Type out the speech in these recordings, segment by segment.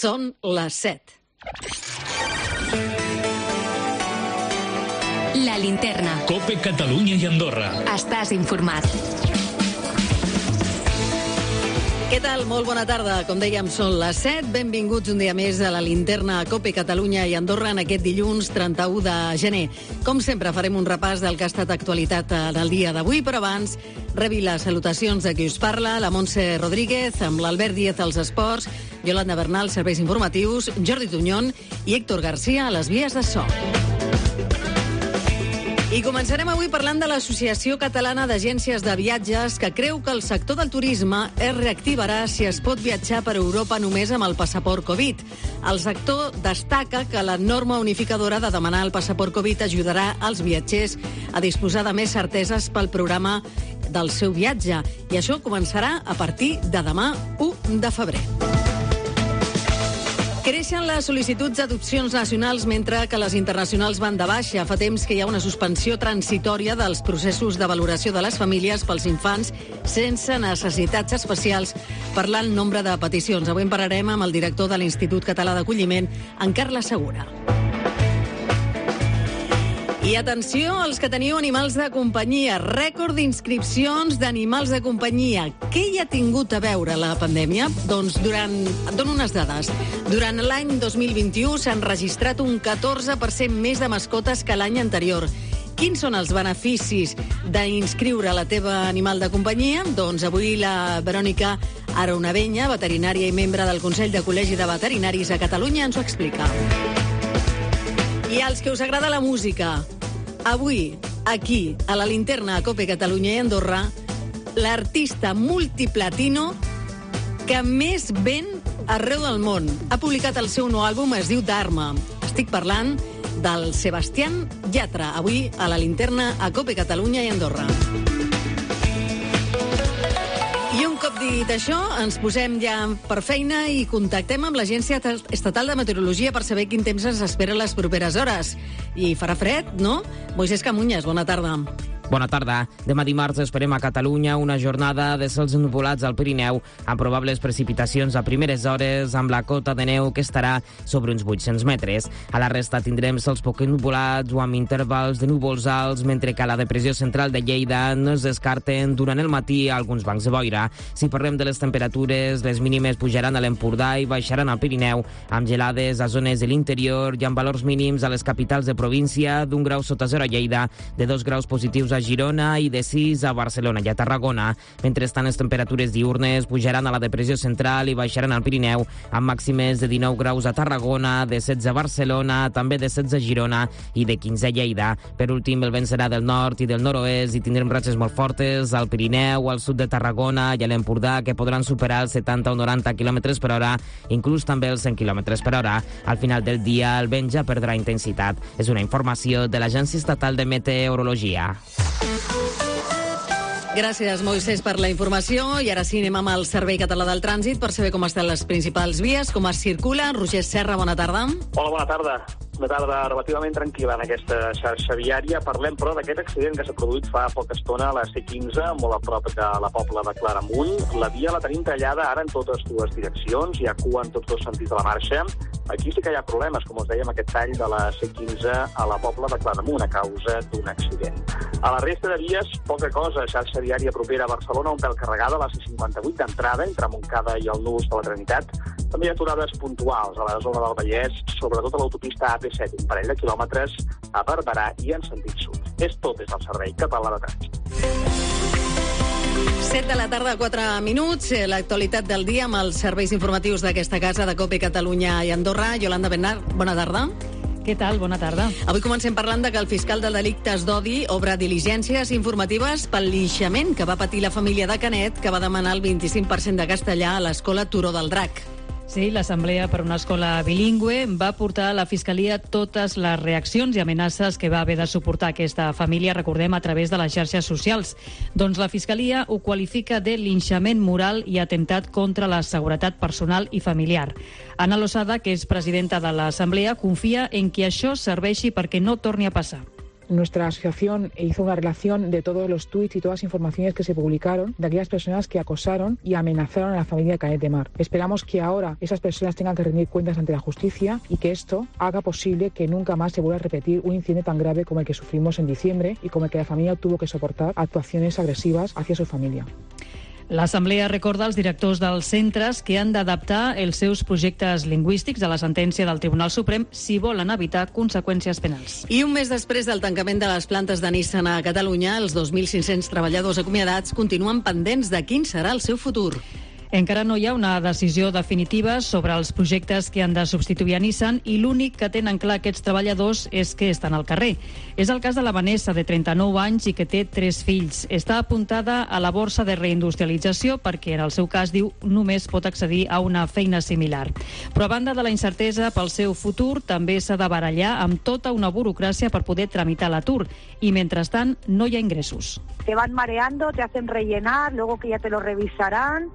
Són les 7. La Linterna. COPE Catalunya i Andorra. Estàs informat. Què tal? Molt bona tarda. Com dèiem, són les 7. Benvinguts un dia més a la Linterna a COPE Catalunya i Andorra en aquest dilluns 31 de gener. Com sempre, farem un repàs del que ha estat actualitat en el dia d'avui, però abans rebi les salutacions de qui us parla, la Montse Rodríguez, amb l'Albert Díez als esports, Yolanda Bernal, serveis informatius, Jordi Tuñón i Héctor García a les vies de so. I començarem avui parlant de l'Associació Catalana d'Agències de Viatges, que creu que el sector del turisme es reactivarà si es pot viatjar per Europa només amb el passaport Covid. El sector destaca que la norma unificadora de demanar el passaport Covid ajudarà als viatgers a disposar de més certeses pel programa del seu viatge. I això començarà a partir de demà, 1 de febrer. Creixen les sol·licituds d'adopcions nacionals mentre que les internacionals van de baixa. Fa temps que hi ha una suspensió transitòria dels processos de valoració de les famílies pels infants sense necessitats especials per l'alt nombre de peticions. Avui en parlarem amb el director de l'Institut Català d'Acolliment, en Carles Segura. I atenció als que teniu animals de companyia. Rècord d'inscripcions d'animals de companyia. Què hi ha tingut a veure la pandèmia? Doncs et dono unes dades. Durant l'any 2021 s'han registrat un 14% més de mascotes que l'any anterior. Quins són els beneficis d'inscriure la teva animal de companyia? Doncs avui la Verònica Aronavenya, veterinària i membre del Consell de Col·legi de Veterinaris a Catalunya, ens ho explica. I als que us agrada la música, avui, aquí, a la Linterna a COPE Catalunya i Andorra, l'artista multiplatino que més ven arreu del món. Ha publicat el seu nou àlbum, es diu Dharma. Estic parlant del Sebastián Yatra, avui a la Linterna a COPE Catalunya i Andorra. I un cop dit això, ens posem ja per feina i contactem amb l'Agència Estatal de Meteorologia per saber quin temps ens espera les properes hores. I farà fred, no? Moisés Camuñas, bona tarda. Bona tarda. Demà dimarts esperem a Catalunya una jornada de cels nuvolats al Pirineu amb probables precipitacions a primeres hores amb la cota de neu que estarà sobre uns 800 metres. A la resta tindrem cels poc nuvolats o amb intervals de núvols alts, mentre que a la depressió central de Lleida no es descarten durant el matí alguns bancs de boira. Si parlem de les temperatures, les mínimes pujaran a l'Empordà i baixaran al Pirineu, amb gelades a zones de l'interior i amb valors mínims a les capitals de província d'1 grau sota 0 a Lleida, de 2 graus positius a Girona i de 6 a Barcelona i a Tarragona. Mentrestant, les temperatures diurnes pujaran a la depressió central i baixaran al Pirineu, amb màximes de 19 graus a Tarragona, de 16 a Barcelona, també de 16 a Girona i de 15 a Lleida. Per últim, el vent serà del nord i del nord-oest i tindrem ratxes molt fortes al Pirineu, al sud de Tarragona i a l'Empordà, que podran superar els 70 o 90 km per hora, inclús també els 100 km per hora. Al final del dia, el vent ja perdrà intensitat. És una informació de l'Agència Estatal de Meteorologia. Gràcies, Moisés, per la informació. I ara sí, anem amb el Servei Català del Trànsit per saber com estan les principals vies, com es circula. Roger Serra, bona tarda. Hola, bona tarda. Una tarda relativament tranquil·la en aquesta xarxa viària. Parlem, però, d'aquest accident que s'ha produït fa poca estona a la C15, molt a prop de la Pobla de Claramunt. La via la tenim tallada ara en totes dues direccions, hi ha cua en tots dos sentits de la marxa. Aquí sí que hi ha problemes, com us dèiem, aquest tall de la C15 a la Pobla de Claramunt a causa d'un accident. A la resta de vies, poca cosa. Xarxa viària propera a Barcelona, un pèl carregada, la C58 d'entrada, entre Montcada i el Nus de la Trinitat. També hi ha aturades puntuals a la zona del Vallès, sobretot a l'autopista AP7, un parell de quilòmetres a Barberà i en sentit sud. És tot des del Servei Català de Trànsit. 7 de la tarda, 4 minuts. L'actualitat del dia amb els serveis informatius d'aquesta casa de COPE Catalunya i Andorra. Yolanda Bernal, bona tarda. Què tal? Bona tarda. Avui comencem parlant de que el fiscal de delictes d'odi obre diligències informatives pel linxament que va patir la família de Canet, que va demanar el 25% de castellà a l'escola Turó del Drac. Sí, l'Assemblea per una Escola Bilingüe va portar a la Fiscalia totes les reaccions i amenaces que va haver de suportar aquesta família, recordem, a través de les xarxes socials. Doncs la Fiscalia ho qualifica de linxament moral i atemptat contra la seguretat personal i familiar. Ana Losada, que és presidenta de l'Assemblea, confia en que això serveixi perquè no torni a passar. Nuestra asociación hizo una relación de todos los tuits y todas las informaciones que se publicaron de aquellas personas que acosaron y amenazaron a la familia de Canet de Mar. Esperamos que ahora esas personas tengan que rendir cuentas ante la justicia y que esto haga posible que nunca más se vuelva a repetir un incidente tan grave como el que sufrimos en diciembre y como el que la familia tuvo que soportar actuaciones agresivas hacia su familia. L'Assemblea recorda als directors dels centres que han d'adaptar els seus projectes lingüístics a la sentència del Tribunal Suprem si volen evitar conseqüències penals. I un mes després del tancament de les plantes de Nissan a Catalunya, els 2.500 treballadors acomiadats continuen pendents de quin serà el seu futur. Encara no hi ha una decisió definitiva sobre els projectes que han de substituir a Nissan i l'únic que tenen clar aquests treballadors és que estan al carrer. És el cas de la Vanessa, de 39 anys i que té 3 fills. Està apuntada a la borsa de reindustrialització perquè, en el seu cas, diu, només pot accedir a una feina similar. Però a banda de la incertesa pel seu futur, també s'ha de barallar amb tota una burocràcia per poder tramitar l'atur. I, mentrestant, no hi ha ingressos. Te van mareando, te hacen rellenar, luego que ya te lo revisarán.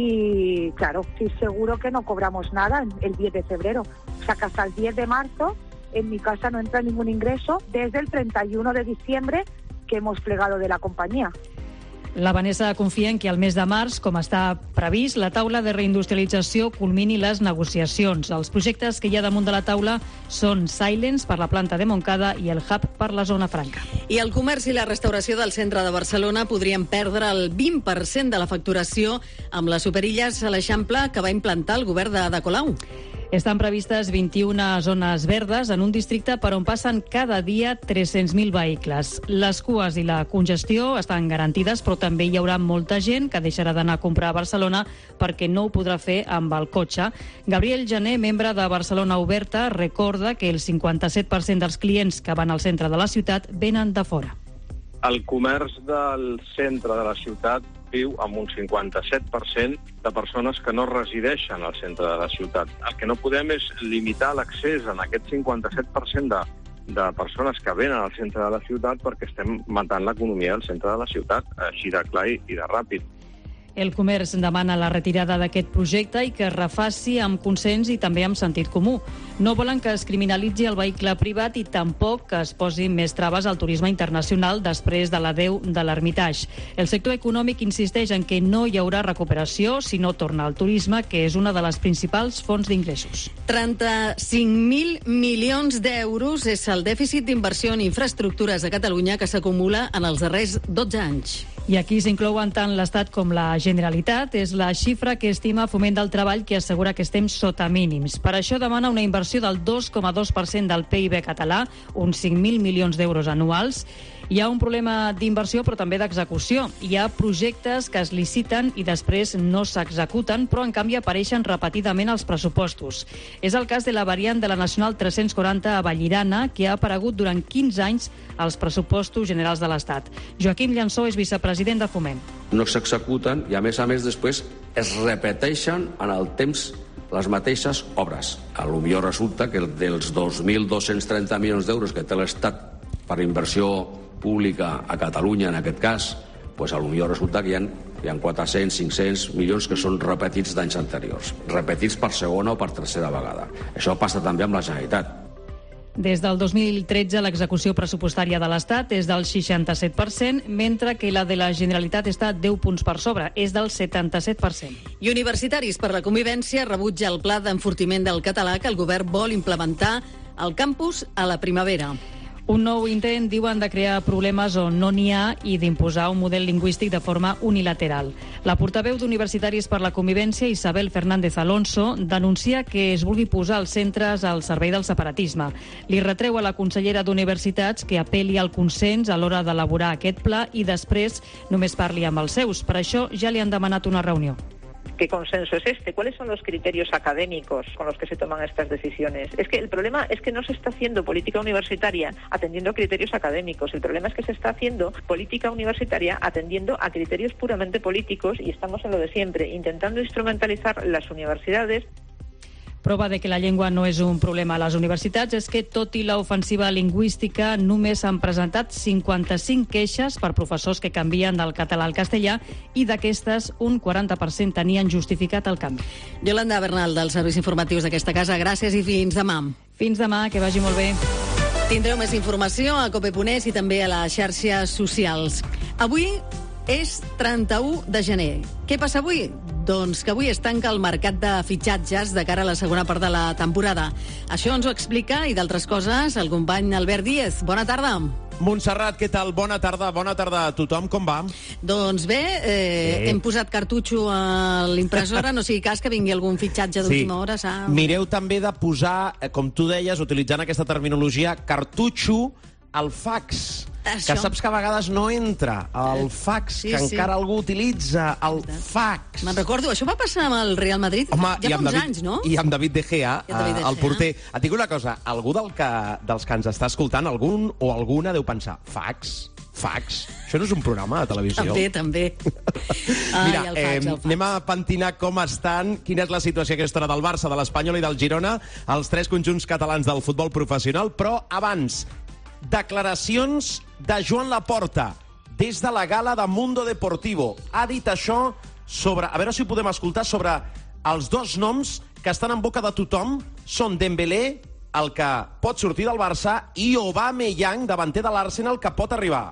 Y claro, sí, seguro que no cobramos nada el 10 de febrero. O sea, que hasta el 10 de marzo en mi casa no entra ningún ingreso desde el 31 de diciembre que hemos plegado de la compañía. La Vanessa confia en que al mes de març, com està previst, la taula de reindustrialització culmini les negociacions. Els projectes que hi ha damunt de la taula són Silence per la planta de Montcada i el Hub per la zona franca. I el comerç i la restauració del centre de Barcelona podrien perdre el 20% de la facturació amb les superilles a l'Eixample que va implantar el govern d'Ada Colau. Estan previstes 21 zones verdes en un districte per on passen cada dia 300.000 vehicles. Les cues i la congestió estan garantides, però també hi haurà molta gent que deixarà d'anar a comprar a Barcelona perquè no ho podrà fer amb el cotxe. Gabriel Jané, membre de Barcelona Oberta, recorda que el 57% dels clients que van al centre de la ciutat venen de fora. El comerç del centre de la ciutat viu amb un 57% de persones que no resideixen al centre de la ciutat. El que no podem és limitar l'accés en aquest 57% de persones que venen al centre de la ciutat perquè estem matant l'economia del centre de la ciutat, així de clar i de ràpid. El comerç demana la retirada d'aquest projecte i que es refaci amb consens i també amb sentit comú. No volen que es criminalitzi el vehicle privat i tampoc que es posin més traves al turisme internacional després de l'adeu de l'Hermitage. El sector econòmic insisteix en que no hi haurà recuperació si no torna al turisme, que és una de les principals fonts d'ingressos. 35.000 milions d'euros és el dèficit d'inversió en infraestructures a Catalunya que s'acumula en els darrers 12 anys. I aquí s'inclouen tant l'Estat com la Generalitat. És la xifra que estima Foment del Treball, que assegura que estem sota mínims. Per això demana una inversió del 2,2% del PIB català, uns 5.000 milions d'euros anuals. Hi ha un problema d'inversió, però també d'execució. Hi ha projectes que es liciten i després no s'executen, però en canvi apareixen repetidament als pressupostos. És el cas de la variant de la Nacional 340 a Vallirana, que ha aparegut durant 15 anys als pressupostos generals de l'Estat. Joaquim Llançó és vicepresident de Foment. No s'executen i, a més, després es repeteixen en el temps les mateixes obres. Potser resulta que dels 2.230 milions d'euros que té l'Estat per inversió pública a Catalunya, en aquest cas, potser resulta que hi ha 400, 500 milions que són repetits d'anys anteriors, repetits per segona o per tercera vegada. Això passa també amb la Generalitat. Des del 2013 l'execució pressupostària de l'Estat és del 67%, mentre que la de la Generalitat està 10 punts per sobre, és del 77%. I Universitaris per la Convivència rebutja el pla d'enfortiment del català que el govern vol implementar al campus a la primavera. Un nou intent, diuen, de crear problemes on no n'hi ha i d'imposar un model lingüístic de forma unilateral. La portaveu d'Universitaris per la Convivència, Isabel Fernández Alonso, denuncia que es vulgui posar els centres al servei del separatisme. Li retreu a la consellera d'Universitats que apel·li al consens a l'hora d'elaborar aquest pla i després només parli amb els seus. Per això ja li han demanat una reunió. ¿Qué consenso es este? ¿Cuáles son los criterios académicos con los que se toman estas decisiones? Es que el problema es que no se está haciendo política universitaria atendiendo a criterios académicos. El problema es que se está haciendo política universitaria atendiendo a criterios puramente políticos y estamos en lo de siempre, intentando instrumentalizar las universidades. Prova de que la llengua no és un problema a les universitats és que, tot i l'ofensiva lingüística, només s'han presentat 55 queixes per professors que canvien del català al castellà i d'aquestes un 40% tenien justificat el canvi. Yolanda Bernal, dels serveis informatius d'aquesta casa, gràcies i fins demà. Fins demà, que vagi molt bé. Tindreu més informació a cope.es i també a les xarxes socials. Avui és 31 de gener. Què passa avui? Doncs que avui es tanca el mercat de fitxatges de cara a la segona part de la temporada. Això ens ho explica, i d'altres coses, el company Albert Díez. Bona tarda. Montserrat, què tal? Bona tarda a tothom, com va? Doncs bé, hem posat cartutxo a l'impressora, no sigui cas que vingui algun fitxatge d'última hora, saps? Mireu també de posar, com tu deies, utilitzant aquesta terminologia, cartutxo al fax. Això. Que saps que a vegades no entra el fax, que encara algú utilitza, el fax. Me'n recordo, això va passar amb el Real Madrid ja fa uns anys, no? I amb David De Gea, el porter. Et dic una cosa, algú dels que ens està escoltant, algun o alguna deu pensar, fax? Això no és un programa de televisió? També. Mira, anem a pentinar com estan, quina és la situació aquesta hora del Barça, de l'Espanyol i del Girona, els tres conjunts catalans del futbol professional, però abans, declaracions de Joan Laporta des de la gala de Mundo Deportivo. Ha dit això sobre, a veure si ho podem escoltar, sobre els dos noms que estan en boca de tothom, són Dembélé, el que pot sortir del Barça, i Aubameyang, davanter de l'Arsenal, que pot arribar.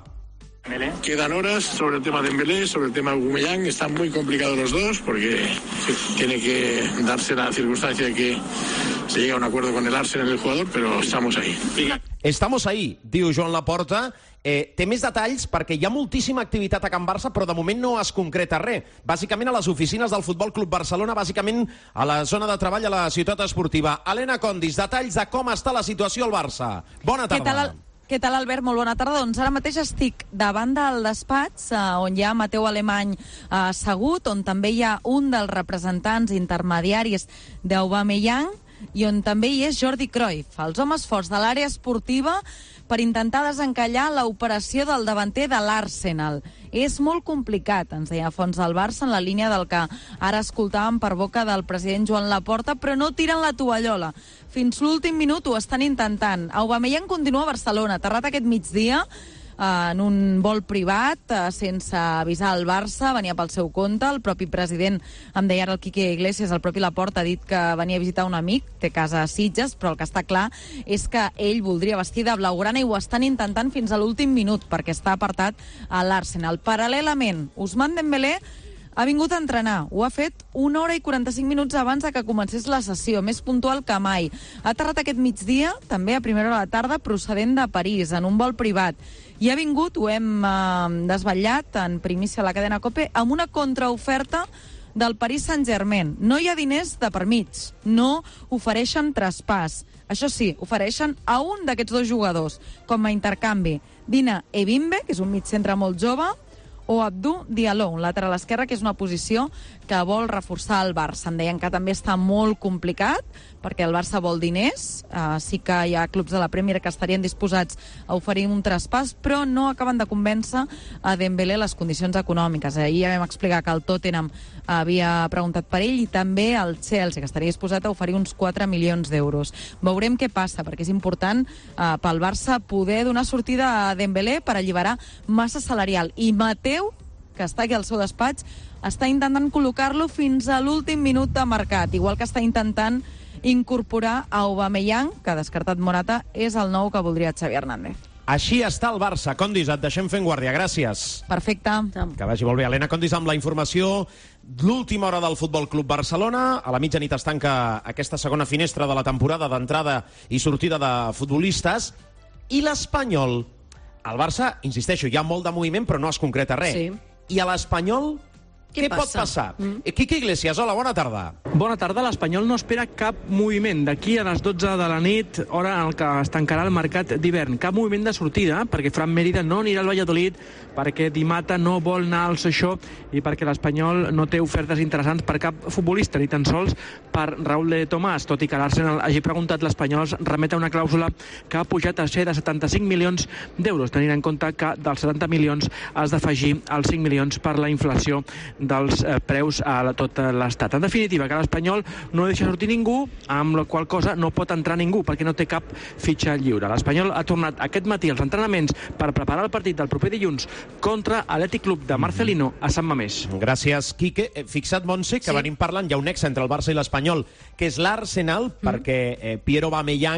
Quedan horas sobre el tema de Dembélé, sobre el tema de Aubameyang. Están muy complicados los dos porque tiene que darse la circunstancia de que se llega a un acuerdo con el Arsenal y el jugador, pero estamos ahí. Estamos ahí, diu Joan Laporta. Té més detalls perquè hi ha moltíssima activitat a Can Barça, però de moment no es concreta res. Bàsicament a les oficines del Futbol Club Barcelona, bàsicament a la zona de treball a la ciutat esportiva. Helena Condis, detalls de com està la situació al Barça. Bona tarda. Què tal, Albert? Molt bona tarda. Doncs ara mateix estic davant del despatx on hi ha Mateu Alemany assegut, on també hi ha un dels representants intermediaris d'Aubameyang i on també hi és Jordi Cruyff, els homes forts de l'àrea esportiva, per intentar desencallar l'operació del davanter de l'Arsenal. És molt complicat, ens deia fons del Barça, en la línia del que ara escoltàvem per boca del president Joan Laporta, però no tiren la tovallola. Fins l'últim minut ho estan intentant. Aubameyang continua a Barcelona, aterrat aquest migdia en un vol privat, sense avisar el Barça, venia pel seu compte. El propi president, em deia ara el Quique Iglesias, el propi Laporta ha dit que venia a visitar un amic, té casa a Sitges, però el que està clar és que ell voldria vestir de blaugrana i ho estan intentant fins a l'últim minut, perquè està apartat a l'Arsenal. Paral·lelament, Ousmane Dembélé ha vingut a entrenar. Ho ha fet 1 hora i 45 minuts abans de que comencés la sessió, més puntual que mai. Ha aterrat aquest migdia, també a primera hora de la tarda, procedent de París, en un vol privat. I ha vingut, ho hem desvetllat en primícia a la cadena COPE, amb una contraoferta del Paris Saint-Germain. No hi ha diners de per mig, no ofereixen traspàs. Això sí, ofereixen a un d'aquests dos jugadors, com a intercanvi. Dina Ebimbe, que és un migcentre molt jove, o Abdou Diallo, un lateral esquerre, que és una posició que vol reforçar el Barça. Em deien que també està molt complicat, perquè el Barça vol diners. Sí que hi ha clubs de la Premier que estarien disposats a oferir un traspàs, però no acaben de convèncer a Dembélé les condicions econòmiques. Ahir ja vam explicar que el Tottenham havia preguntat per ell i també el Chelsea, que estaria disposat a oferir uns 4 milions d'euros. Veurem què passa, perquè és important pel Barça poder donar sortida a Dembélé per alliberar massa salarial. I Mateu, que està aquí al seu despatx, està intentant col·locar-lo fins a l'últim minut de mercat, igual que està intentant incorporar a Aubameyang, que ha descartat Morata, és el nou que voldria Xavi Hernández. Així està el Barça. Condis, et deixem fent guàrdia. Gràcies. Perfecte. Que vagi molt bé. Helena Condis amb la informació. L'última hora del Futbol Club Barcelona. A la mitjanit es tanca aquesta segona finestra de la temporada d'entrada i sortida de futbolistes. I l'Espanyol. Al Barça, insisteixo, hi ha molt de moviment, però no es concreta res. Sí. I a l'Espanyol, què pot passar? Quique Iglesias, hola, bona tarda. Bona tarda. L'Espanyol no espera cap moviment d'aquí a les 12 de la nit, hora en què es tancarà el mercat d'hivern. Cap moviment de sortida, perquè Fran Mérida no anirà al Valladolid, perquè Di Mata no vol anar al Seixó i perquè l'Espanyol no té ofertes interessants per cap futbolista, ni tan sols per Raúl de Tomàs, tot i que l'Arsenal hagi preguntat. L'Espanyol es remet a una clàusula que ha pujat a ser de 75 milions d'euros, tenint en compte que dels 70 milions has d'afegir els 5 milions per la inflació dels preus a tot l'estat. En definitiva, que l'Espanyol no deixa sortir ningú, amb la qual cosa no pot entrar ningú, perquè no té cap fitxa lliure. L'Espanyol ha tornat aquest matí als entrenaments per preparar el partit del proper dilluns contra l'Atlètic Club de Marcelino a Sant Mamés. Gràcies, Quique. Fixa't, Montse, que venim parlant, hi ha un ex entre el Barça i l'Espanyol, que és l'Arsenal, perquè Pierre Aubameyang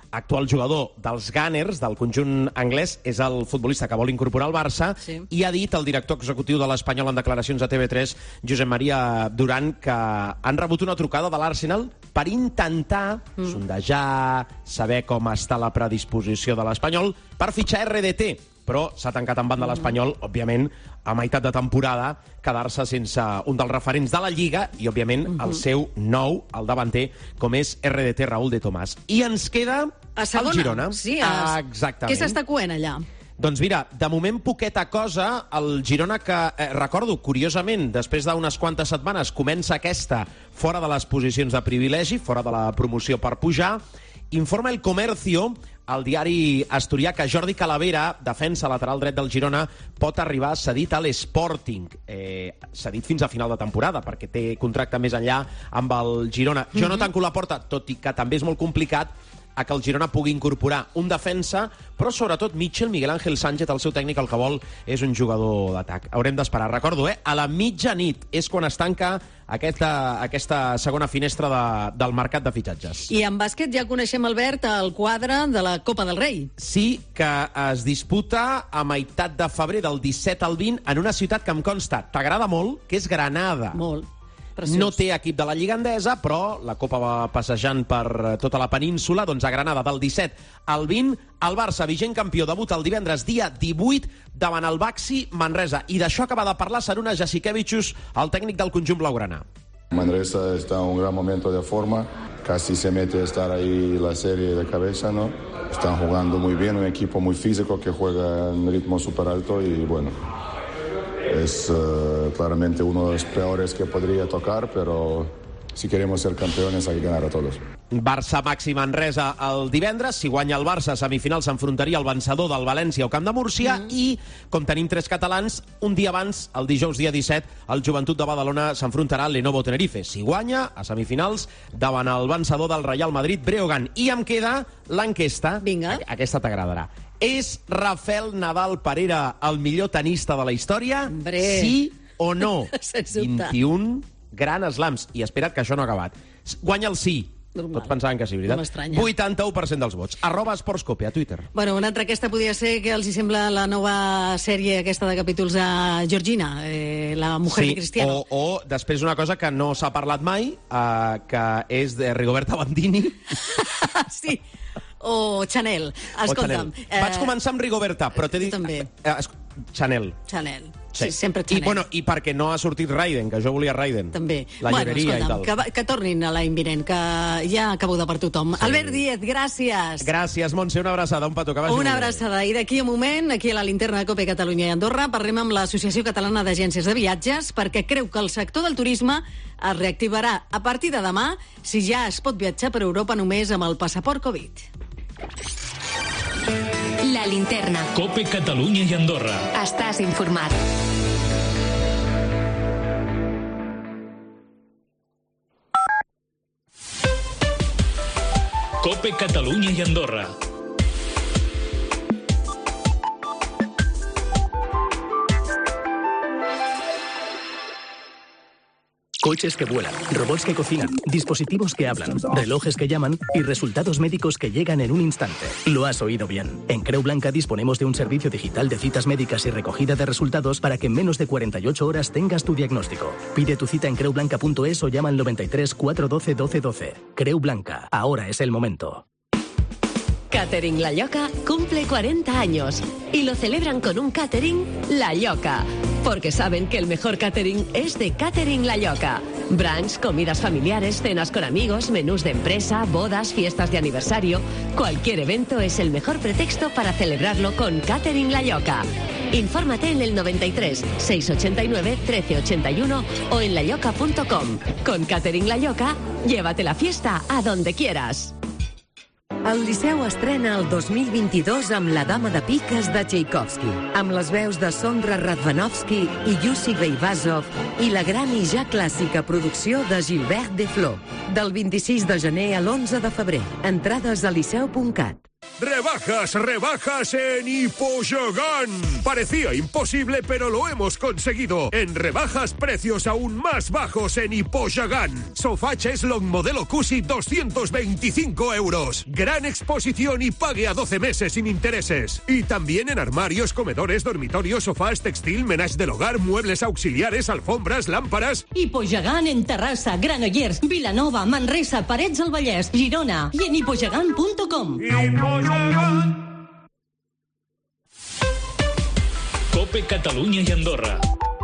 actual jugador dels Gunners, del conjunt anglès, és el futbolista que vol incorporar al Barça, i ha dit el director executiu de l'Espanyol en declaracions a TV3, Josep Maria Duran, que han rebut una trucada de l'Arsenal per intentar sondejar, saber com està la predisposició de l'Espanyol per fitxar RDT, però s'ha tancat en banda l'Espanyol, òbviament, a meitat de temporada, quedar-se sense un dels referents de la Lliga i, òbviament, el seu nou, el davanter, com és RDT, Raúl de Tomàs. I ens queda el Girona. Sí, exactament. Què s'està coent allà? Doncs mira, de moment poqueta cosa, el Girona que, recordo, curiosament, després d'unes quantes setmanes comença aquesta fora de les posicions de privilegi, fora de la promoció per pujar. Informa El Comercio, el diari asturià, que Jordi Calavera, defensa lateral dret del Girona, pot arribar cedit a l'Sporting. Cedit fins a final de temporada, perquè té contracte més enllà amb el Girona. Jo no tanco la porta, tot i que també és molt complicat, a que el Girona pugui incorporar un defensa, però sobretot Mitchell, Miguel Ángel Sánchez, el seu tècnic, el que vol és un jugador d'atac. Haurem d'esperar. Recordo, a la mitjanit és quan es tanca aquesta segona finestra del mercat de fitxatges. I en bàsquet ja coneixem, Albert, el quadre de la Copa del Rei. Sí, que es disputa a meitat de febrer, del 17 al 20, en una ciutat que em consta, t'agrada molt, que és Granada. Molt. Preciós. No té equip de la Lliga Endesa, però la Copa va passejant per tota la península. Doncs a Granada, del 17 al 20, el Barça, vigent campió, debuta el divendres dia 18 davant el Baxi Manresa. I d'això acaba de parlar Saruna Jasikevičius, el tècnic del conjunt blaugrana. Manresa está en un gran momento de forma, casi se mete a estar ahí la serie de cabeza, ¿no? Están jugando muy bien, un equipo muy físico que juega en ritmo súper alto y bueno... Es claramente uno de los peores que podría tocar, pero si queremos ser campeones hay que ganar a todos. Barça-Baxi Manresa el divendres. Si guanya el Barça, a semifinal s'enfrontaria al vencedor del València o Camp de Múrcia. I, com tenim 3 catalans, un dia abans, el dijous dia 17, el Joventut de Badalona s'enfrontarà al Lenovo Tenerife. Si guanya, a semifinals, davant el vencedor del Real Madrid, Breogán. I em queda l'enquesta. Vinga. Aquesta t'agradarà. És Rafael Nadal Parera el millor tenista de la història? Hombre. Sí o no? 21 Gran Slams. I espera't que això no ha acabat. Guanya el sí. Normal. Tots pensaven que sí, veritat? No m'estranya. 81% dels vots. @Sportscope a Twitter. Bueno, una altra aquesta podria ser que els hi sembla la nova sèrie aquesta de capítols de Georgina, la mujer de Cristiano. O després una cosa que no s'ha parlat mai, que és de Rigoberta Bandini. Sí. O Chanel. Escolta'm. Vaig començar amb Rigoberta, però t'he dit... també. Chanel. Sí, sempre Chanel. I perquè no ha sortit Raiden, que jo volia Raiden. També. La llibreria i tal. Que tornin a l'any vinent, que ja acabo de per tothom. Sí. Albert Díez, gràcies. Gràcies, Montse. Una abraçada, un petó. Que vagi una abraçada. I d'aquí a un moment, aquí a la linterna de COPE Catalunya i Andorra, parlem amb l'Associació Catalana d'Agències de Viatges, perquè creu que el sector del turisme es reactivarà a partir de demà si ja es pot viatjar per Europa només amb el passaport Covid. La linterna. COPE Catalunya i Andorra. Estàs informat. COPE Catalunya i Andorra. Coches que vuelan, robots que cocinan, dispositivos que hablan, relojes que llaman y resultados médicos que llegan en un instante. Lo has oído bien. En Creu Blanca disponemos de un servicio digital de citas médicas y recogida de resultados para que en menos de 48 horas tengas tu diagnóstico. Pide tu cita en creublanca.es o llama al 93 412 1212. Creu Blanca, ahora es el momento. Catering La Lloca cumple 40 años y lo celebran con un catering La Lloca, porque saben que el mejor catering es de Catering La Lloca. Brunch, comidas familiares, cenas con amigos, menús de empresa, bodas, fiestas de aniversario. Cualquier evento es el mejor pretexto para celebrarlo con Catering La Lloca. Infórmate en el 93 689 1381 o en lalloca.com. Con Catering La Lloca, llévate la fiesta a donde quieras. El Liceu estrena el 2022 amb La dama de piques de Tchaikovsky, amb les veus de Sondra Radvanovsky i Yussi Beivazov i la gran i ja clàssica producció de Gilbert Deflor. Del 26 de gener a l'11 de febrer. Entrades a liceu.cat. Rebajas, rebajas en Hipoyogan. Parecía imposible, pero lo hemos conseguido. En rebajas, precios aún más bajos en Hipoyogan. Sofá Cheslong modelo Cusi, 225 euros. Gran exposición y pague a 12 meses sin intereses. Y también en armarios, comedores, dormitorios, sofás, textil, menage del hogar, muebles auxiliares, alfombras, lámparas. Hipoyogan en Terrassa, Granollers, Vilanova, Manresa, Parets del Vallès, Girona i en hipoyogan.com. COPE Catalunya i Andorra.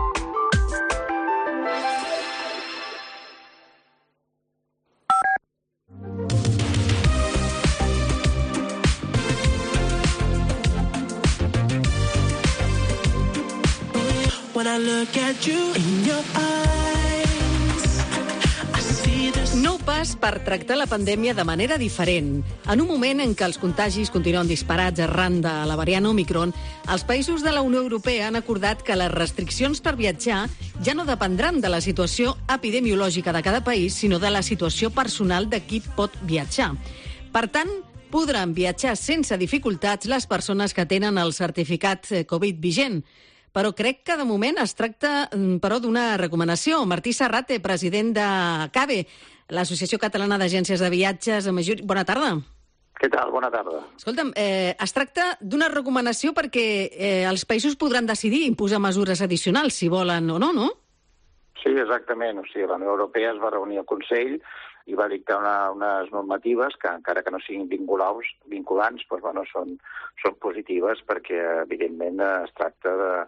When I look at you in your eyes, I see this... No pas per tractar la pandèmia de manera diferent. En un moment en què els contagis continuen disparats arran de la variant Omicron, els països de la Unió Europea han acordat que les restriccions per viatjar ja no dependran de la situació epidemiològica de cada país, sinó de la situació personal de qui pot viatjar. Per tant, podran viatjar sense dificultats les persones que tenen el certificat Covid vigent. Però crec que de moment es tracta, però, d'una recomanació. Martí Serrate, president de CABE, l'Associació Catalana d'Agències de Viatges. Bona tarda. Què tal? Bona tarda. Escolta'm, es tracta d'una recomanació perquè els països podran decidir imposar mesures addicionals, si volen o no, no? Sí, exactament. O sigui, la Unió Europea es va reunir al Consell i va dictar unes normatives que, encara que no siguin vinculants, doncs, bueno, són positives perquè, evidentment, es tracta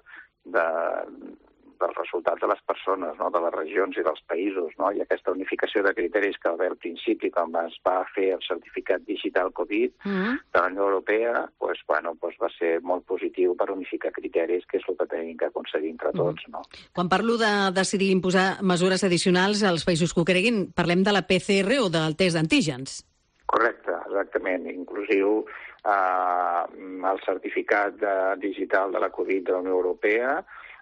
dels resultats de les persones, no? De les regions i dels països, no? I aquesta unificació de criteris que va haver al principi, quan es va fer el certificat digital Covid de la Unió Europea, doncs, bueno, doncs va ser molt positiu per unificar criteris, que és el que tenim que aconseguir entre tots, no? Quan parlo de decidir imposar mesures addicionals als països que ho creguin, parlem de la PCR o del test d'antígens? Correcte, exactament. Inclusiu el certificat digital de la Covid de la Unió Europea,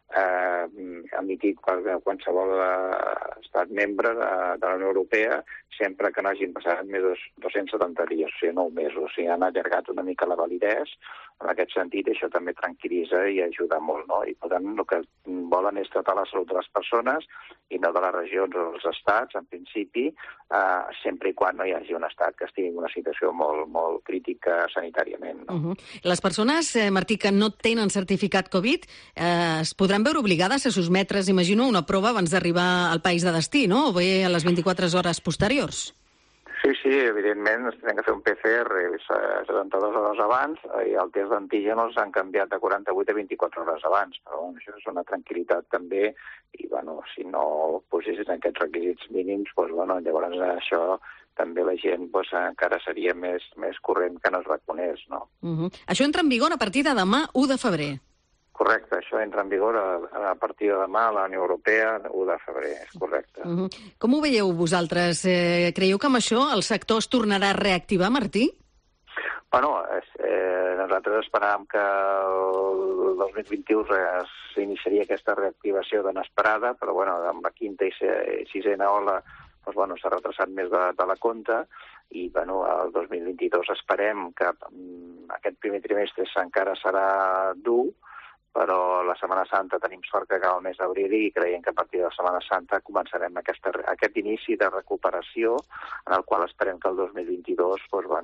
emitit per qualsevol estat membre de la Unió Europea, sempre que no hagin passat més de 270 dies, o sigui, 9 mesos. O sigui, han allargat una mica la validesa. En aquest sentit, això també tranquil·litza i ajuda molt, no? I, per tant, el que volen és tratar la salut de les persones i no de les regions o dels estats, en principi, sempre i quan no hi hagi un estat que estigui en una situació molt, molt crítica sanitàriament, no? Les persones, Martí, que no tenen certificat Covid, es podran veure obligades a sotmetre's, imagino, una prova abans d'arribar al país de destí, no? O bé a les 24 hores posteriors. Sí, evidentment, es tenen que fer un PCR 72 hores abans i el test d'antígenos han canviat de 48 a 24 hores abans. Però això és una tranquil·litat també i, bueno, si no posessin aquests requisits mínims, doncs, llavors això també la gent encara seria més corrent que no es vacunés, no? Això entra en vigor a partir de demà, 1 de febrer. Correcte, això entra en vigor a partir de demà a la Unió Europea, 1 de febrer, és correcte. Com ho veieu vosaltres? Creieu que amb això el sector es tornarà a reactivar, Martí? Bueno, nosaltres esperàvem que el 2021 s'iniciaria aquesta reactivació tan esperada, però bueno, amb la quinta i sisena ola doncs, s'ha retrasat més de la compta i bueno, el 2022 esperem que aquest primer trimestre encara serà dur, però la Setmana Santa tenim sort que acaba el mes d'abril i creiem que a partir de la Setmana Santa començarem aquest inici de recuperació en el qual esperem que el 2022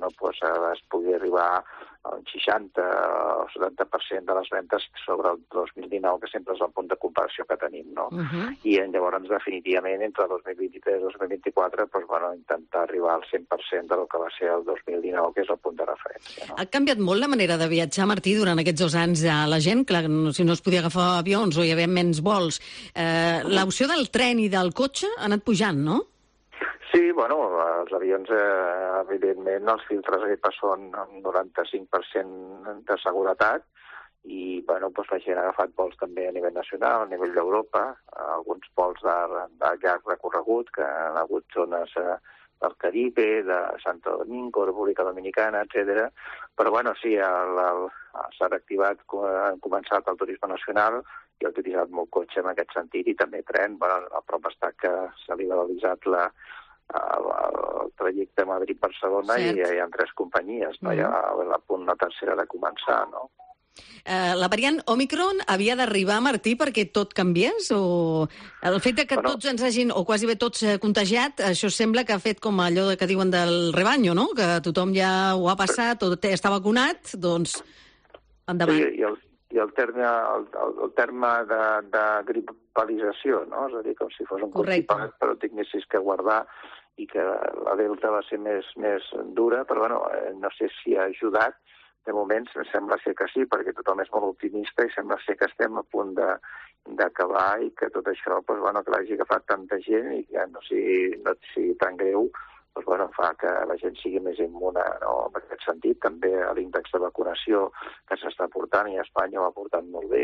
es pugui arribar a un 60 o 70% de les ventes sobre el 2019, que sempre és el punt de comparació que tenim, no? I llavors, definitivament, entre 2023 i 2024, intentar arribar al 100% del que va ser el 2019, que és el punt de referència, no? Ha canviat molt la manera de viatjar, Martí, durant aquests 2 anys a la gent? Clar, si no es podia agafar avions o hi havia menys vols, l'opció del tren i del cotxe ha anat pujant, no? Sí, bueno, els avions, evidentment, els filtres EPA són un 95% de seguretat i, bueno, la gent ha agafat vols també a nivell nacional, a nivell d'Europa, alguns vols de llarg recorregut, que han hagut zones del Caribe, de Santo Domingo, República Dominicana, etc. Però, bueno, sí, s'ha reactivat, ha començat el turisme nacional i ha utilitzat molt cotxe en aquest sentit i també tren. Bueno, a prop està que s'ha liberalitzat el trajecte Madrid-Barcelona i hi ha 3 companyies, no? Hi ha a punt la tercera de començar, no? La variant Omicron havia d'arribar, Martí, perquè tot canviés? O el fet que tots ens hagin, o quasi bé tots, contagiat, això sembla que ha fet com allò que diuen del rebanyo, no? Que tothom ja ho ha passat o està vacunat, doncs endavant. Sí, i el terme de gripalització, no? És a dir, com si fos un constipat, però tinguessis que guardar, i que la Delta va ser més dura, però bueno, no sé si ha ajudat. De moment sembla ser que sí, perquè tothom és molt optimista i sembla ser que estem a punt d'acabar i que tot això, que l'hagi agafat tanta gent i que no sigui tan greu, fa que la gent sigui més immune, no? En aquest sentit. També l'índex de vacunació que s'està portant, i a Espanya ho ha portat molt bé,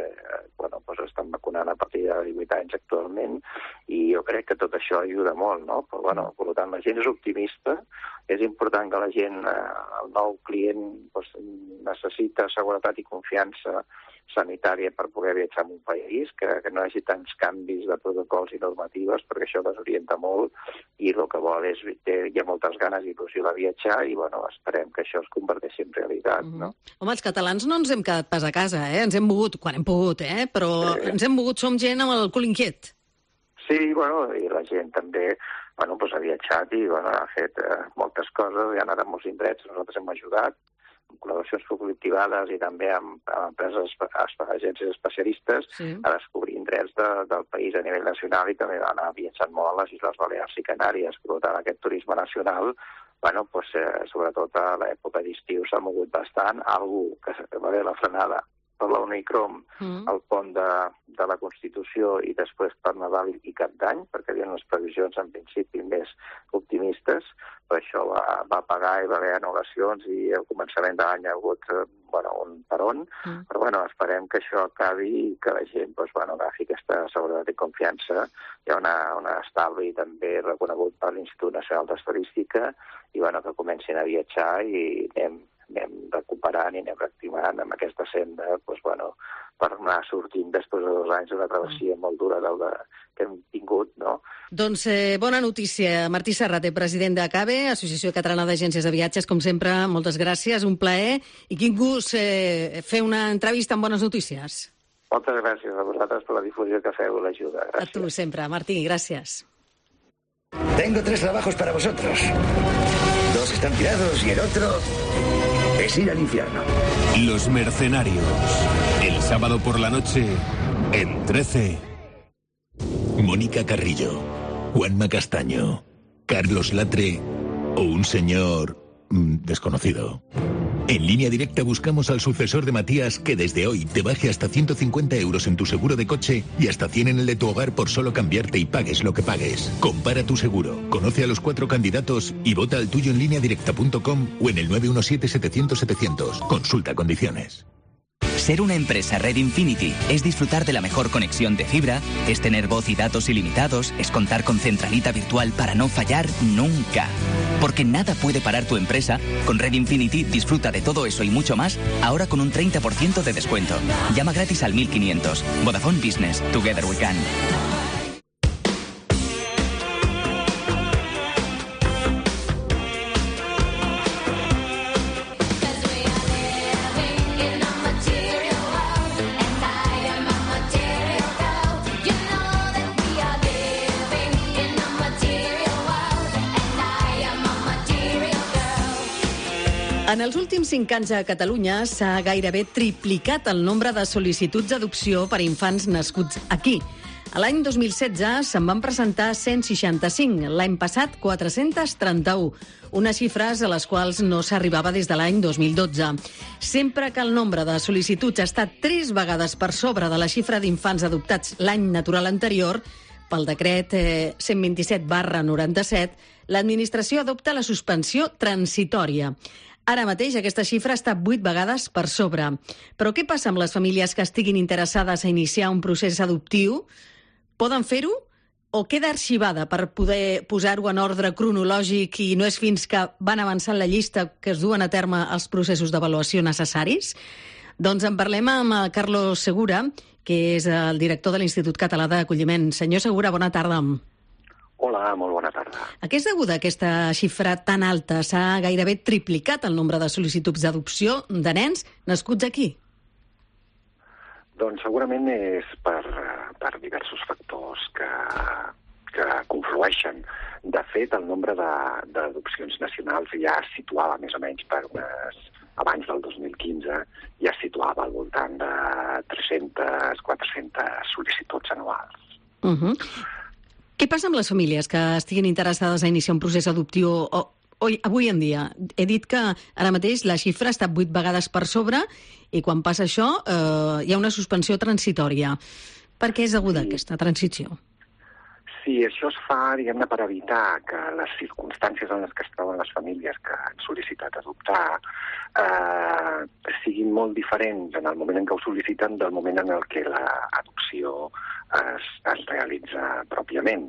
estan vacunant a partir de 18 anys actualment, i jo crec que tot això ajuda molt, no? Però, per tant, la gent és optimista, és important que la gent, el nou client, necessita seguretat i confiança sanitària per poder viatjar en un país, que no hi hagi tants canvis de protocols i normatives, perquè això desorienta molt, i el que vol és, hi ha moltes ganes i il·lusió de viatjar, i esperem que això es converteixi en realitat, no? Home, els catalans no ens hem quedat pas a casa, ens hem mogut, quan hem pogut, però ens hem mogut, som gent amb el cul inquiet. Sí, i la gent també ha viatjat i ha fet moltes coses, hi ha anat a molts indrets, nosaltres hem ajudat, amb col·laboracions publico-privades i també amb empreses, agències especialistes, a descobrir indrets del país a nivell nacional, i també van anar viatjant molt a les Illes Balears i Canàries. Per tant, aquest turisme nacional, sobretot a l'època d'estiu s'ha mogut bastant, algú que va haver la frenada per l'Omicron al pont de la Constitució i després per Nadal i Cap d'Any, perquè hi havia unes previsions en principi més optimistes, però això va pagar i va haver anul·lacions i al començament de l'any ha hagut un peron, però esperem que això acabi i que la gent agafi aquesta seguretat i confiança. Hi ha un estalvi també reconegut per l'Institut Nacional d'Estadística i que comencin a viatjar i anem recuperant i anem reactivant amb aquesta senda per anar sortint després de 2 anys d'una travessia molt dura que hem tingut, no? Doncs bona notícia. Martí Serrater, president d'ACABE, Associació Catalana d'Agències de Viatges, com sempre, moltes gràcies, un plaer, i quin gust fer una entrevista amb bones notícies. Moltes gràcies a vosaltres per la difusió que feu, l'ajuda. Gràcies. A tu sempre, Martí, gràcies. Tengo 3 trabajos para vosotros. 2 están tirados y el otro es ir al infierno. Los Mercenarios. El sábado por la noche en 13. Mónica Carrillo, Juanma Castaño, Carlos Latre o un señor desconocido. En Línea Directa buscamos al sucesor de Matías que desde hoy te baje hasta 150 euros en tu seguro de coche y hasta 100 en el de tu hogar por solo cambiarte y pagues lo que pagues. Compara tu seguro, conoce a los 4 candidatos y vota al tuyo en lineadirecta.com o en el 917-700-700. Consulta condiciones. Ser una empresa Red Infinity es disfrutar de la mejor conexión de fibra, es tener voz y datos ilimitados, es contar con centralita virtual para no fallar nunca. Porque nada puede parar tu empresa. Con Red Infinity disfruta de todo eso y mucho más, ahora con un 30% de descuento. Llama gratis al 1500. Vodafone Business. Together we can. En els últims 5 anys a Catalunya s'ha gairebé triplicat el nombre de sol·licituds d'adopció per a infants nascuts aquí. L'any 2016 se'n van presentar 165, l'any passat 431, unes xifres a les quals no s'arribava des de l'any 2012. Sempre que el nombre de sol·licituds ha estat 3 vegades per sobre de la xifra d'infants adoptats l'any natural anterior, pel decret 127/97, l'administració adopta la suspensió transitòria. Ara mateix aquesta xifra està 8 vegades per sobre. Però què passa amb les famílies que estiguin interessades a iniciar un procés adoptiu? Poden fer-ho? O queda arxivada per poder posar-ho en ordre cronològic i no és fins que van avançant la llista que es duen a terme els processos d'avaluació necessaris? Doncs en parlem amb Carlos Segura, que és el director de l'Institut Català d'Acolliment. Senyor Segura, bona tarda. Hola, molt bona tarda. A què és deguda aquesta xifra tan alta? S'ha gairebé triplicat el nombre de sol·licituds d'adopció de nens nascuts aquí. Doncs segurament és per diversos factors que conflueixen. De fet, el nombre d'adopcions nacionals ja es situava més o menys abans del 2015, ja es situava al voltant de 300-400 sol·licituds anuals. Què passa amb les famílies que estiguin interessades a iniciar un procés adoptiu avui en dia? He dit que ara mateix la xifra està 8 vegades per sobre i quan passa això hi ha una suspensió transitòria. Per què és deguda aquesta transició? Sí, això es fa, diguem-ne, per evitar que les circumstàncies en les que es troben les famílies que han sol·licitat adoptar siguin molt diferents en el moment en què ho sol·liciten del moment en el que l'adopció es realitza pròpiament.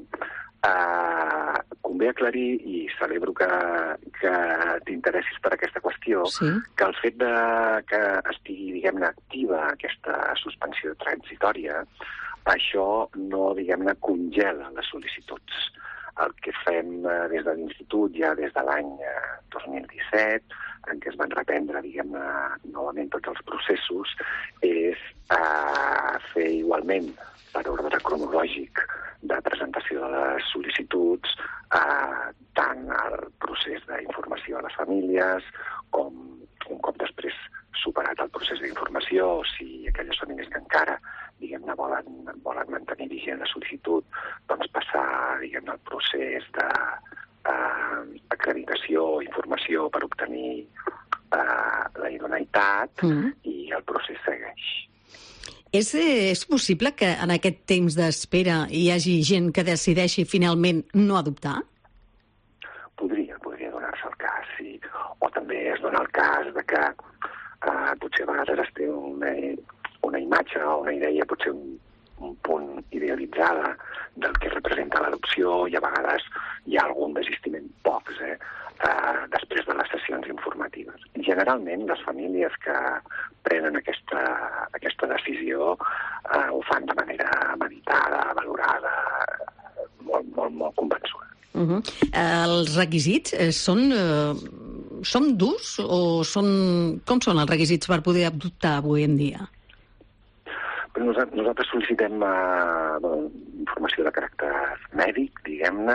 Convé aclarir, i celebro que t'interessis per aquesta qüestió, que el fet que estigui, diguem-ne, activa aquesta suspensió transitòria, això no, diguem-ne, congela les sol·licituds. El que fem des de l'Institut ja des de l'any 2017, en què es van reprendre, diguem-ne, novament tots els processos, és fer igualment per ordre cronològic de presentació de les sol·licituds, tant el procés d'informació a les famílies com un cop després superat el procés d'informació, si aquelles famílies que encara, diguem-ne, volen mantenir vigent la sol·licitud, doncs passar, diguem-ne, el procés d'acreditació o informació per obtenir la idoneïtat i el procés segueix. És possible que en aquest temps d'espera hi hagi gent que decideixi finalment no adoptar? Podria donar-se el cas, sí. O també es dona el cas de que potser a vegades es té una imatge o una idea, potser un punt idealitzada del que representa l'adopció, i a vegades hi ha algun desistiment, pocs, després de les sessions informatives. Generalment, les famílies que prenen aquesta decisió ho fan de manera meditada, valorada, molt convençuda. Els requisits són durs o com són els requisits per poder adoptar avui en dia? Nosaltres sol·licitem informació de caràcter mèdic, diguem-ne,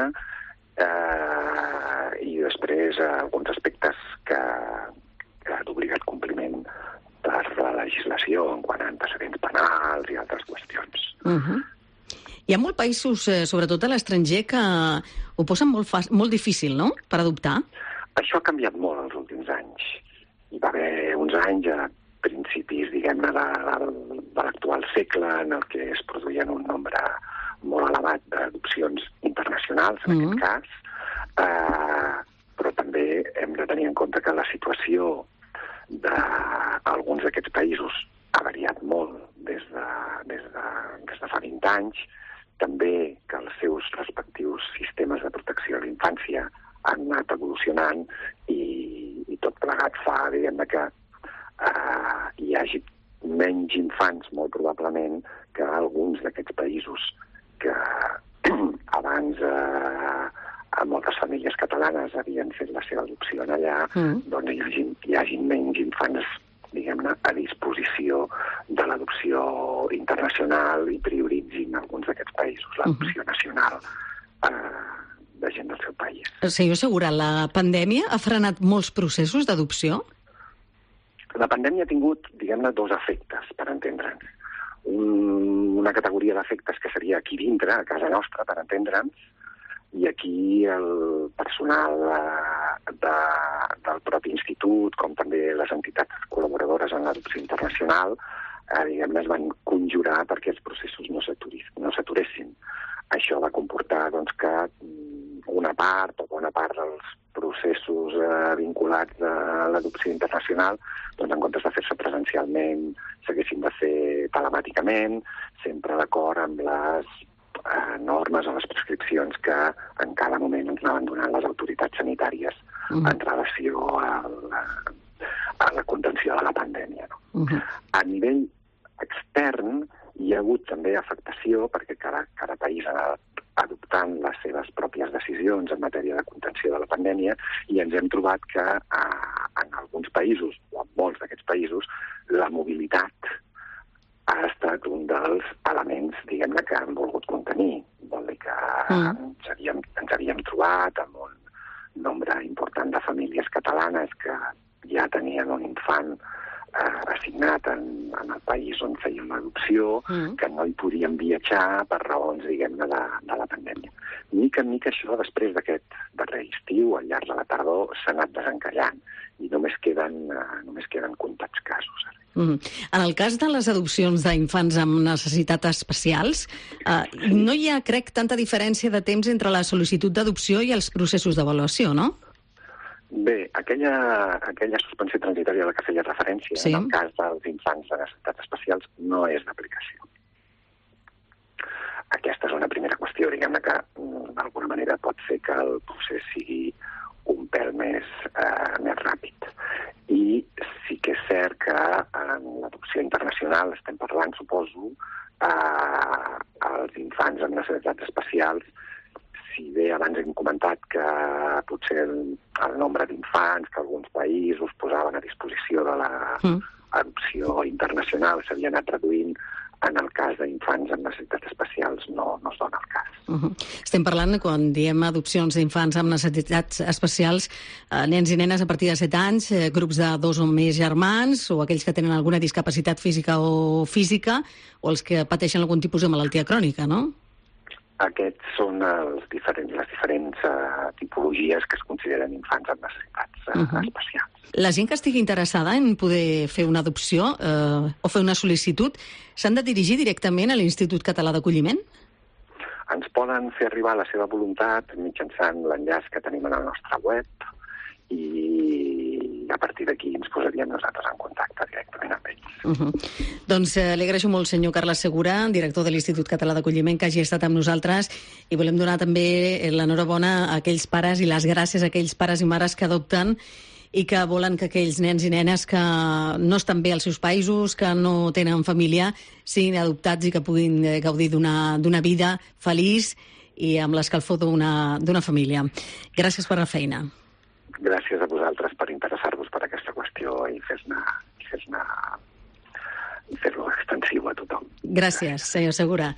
i després alguns aspectes que d'obligat compliment per la legislació en quant a antecedents penals i altres qüestions. Hi ha molts països, sobretot a l'estranger, que ho posen molt difícil, no?, per adoptar. Això ha canviat molt els últims anys. Hi va haver uns anys a principis, diguem-ne, de l'actual segle, en el que es produïen un nombre molt elevat d'adopcions internacionals, en aquest cas, però també hem de tenir en compte que la situació d'alguns d'aquests països ha variat molt des de fa 20 anys, també que els seus respectius sistemes de protecció a la infància han anat evolucionant i tot plegat fa, diguem-ne, que hi hagi menys infants, molt probablement, que alguns d'aquests països que abans moltes famílies catalanes havien fet la seva adopció en allà, doncs hi hagi menys infants, diguem-ne, a disposició de l'adopció internacional i prioritzin alguns d'aquests països l'adopció nacional de gent del seu país. Senyor Segura, la pandèmia ha frenat molts processos d'adopció? La pandèmia ha tingut, diguem-ne, dos efectes, per entendre'ns. Una categoria d'efectes que seria aquí dintre, a casa nostra, per entendre'ns, i aquí el personal del propi institut, com també les entitats col·laboradores en l'adopció internacional, diguem-ne, es van conjurar perquè els processos no s'aturessin. Això va comportar, doncs, que una part o bona part dels processos vinculats a l'adopció internacional, doncs, en comptes de fer-se presencialment, s'haguessin de fer telemàticament, sempre d'acord amb les normes o les prescripcions que en cada moment ens anaven donant les autoritats sanitàries en relació a la contenció de la pandèmia. A nivell extern hi ha hagut també afectació perquè cada país ha anat adoptant les seves pròpies decisions en matèria de contenció de la pandèmia, i ens hem trobat que en alguns països, o en molts d'aquests països, la mobilitat ha estat un dels elements, diguem-ne, que han volgut contenir. Vol dir que ens havíem trobat amb un nombre important de famílies catalanes que ja tenien un infant assignat en el país on feien l'adopció, que no hi podien viatjar per raons, diguem-ne, de la pandèmia. Mica en mica això, després d'aquest darrer estiu, al llarg de la tardor, s'ha anat desencallant i només queden comptats casos. En el cas de les adopcions d'infants amb necessitats especials, no hi ha, crec, tanta diferència de temps entre la sol·licitud d'adopció i els processos d'avaluació, no? Bé, aquella suspensió transitòria a la que feia referència, en el cas dels infants de necessitats especials, no és d'aplicació. Aquesta és una primera qüestió, diguem-ne, que d'alguna manera pot fer que el procés sigui un pèl més ràpid. I sí que és cert que en l'adopció internacional estem parlant, suposo, els infants amb necessitats especials. Si bé abans hem comentat que potser el nombre d'infants que alguns països posaven a disposició de l'adopció internacional s'havia anat reduint, en el cas d'infants amb necessitats especials no es dona el cas. Estem parlant, quan diem adopcions d'infants amb necessitats especials, nens i nenes a partir de 7 anys, grups de 2 o més germans, o aquells que tenen alguna discapacitat física, o els que pateixen algun tipus de malaltia crònica, no? Aquests són les diferents tipologies que es consideren infants amb necessitats especials. La gent que estigui interessada en poder fer una adopció o fer una sol·licitud, s'han de dirigir directament a l'Institut Català d'Acolliment? Ens poden fer arribar la seva voluntat mitjançant l'enllaç que tenim en el nostre web, i a partir d'aquí ens posaríem nosaltres en contacte directament amb ells. Doncs li agraeixo molt, senyor Carles Segura, director de l'Institut Català d'Acolliment, que hagi estat amb nosaltres, i volem donar també l'enhorabona a aquells pares i les gràcies a aquells pares i mares que adopten i que volen que aquells nens i nenes que no estan bé als seus països, que no tenen família, siguin adoptats i que puguin gaudir d'una vida feliç i amb l'escalfor d'una família. Gràcies per la feina. Gràcies a vosaltres per interessar-vos per aquesta qüestió i fer-lo extensiu a tothom. Gràcies, senyor Segura.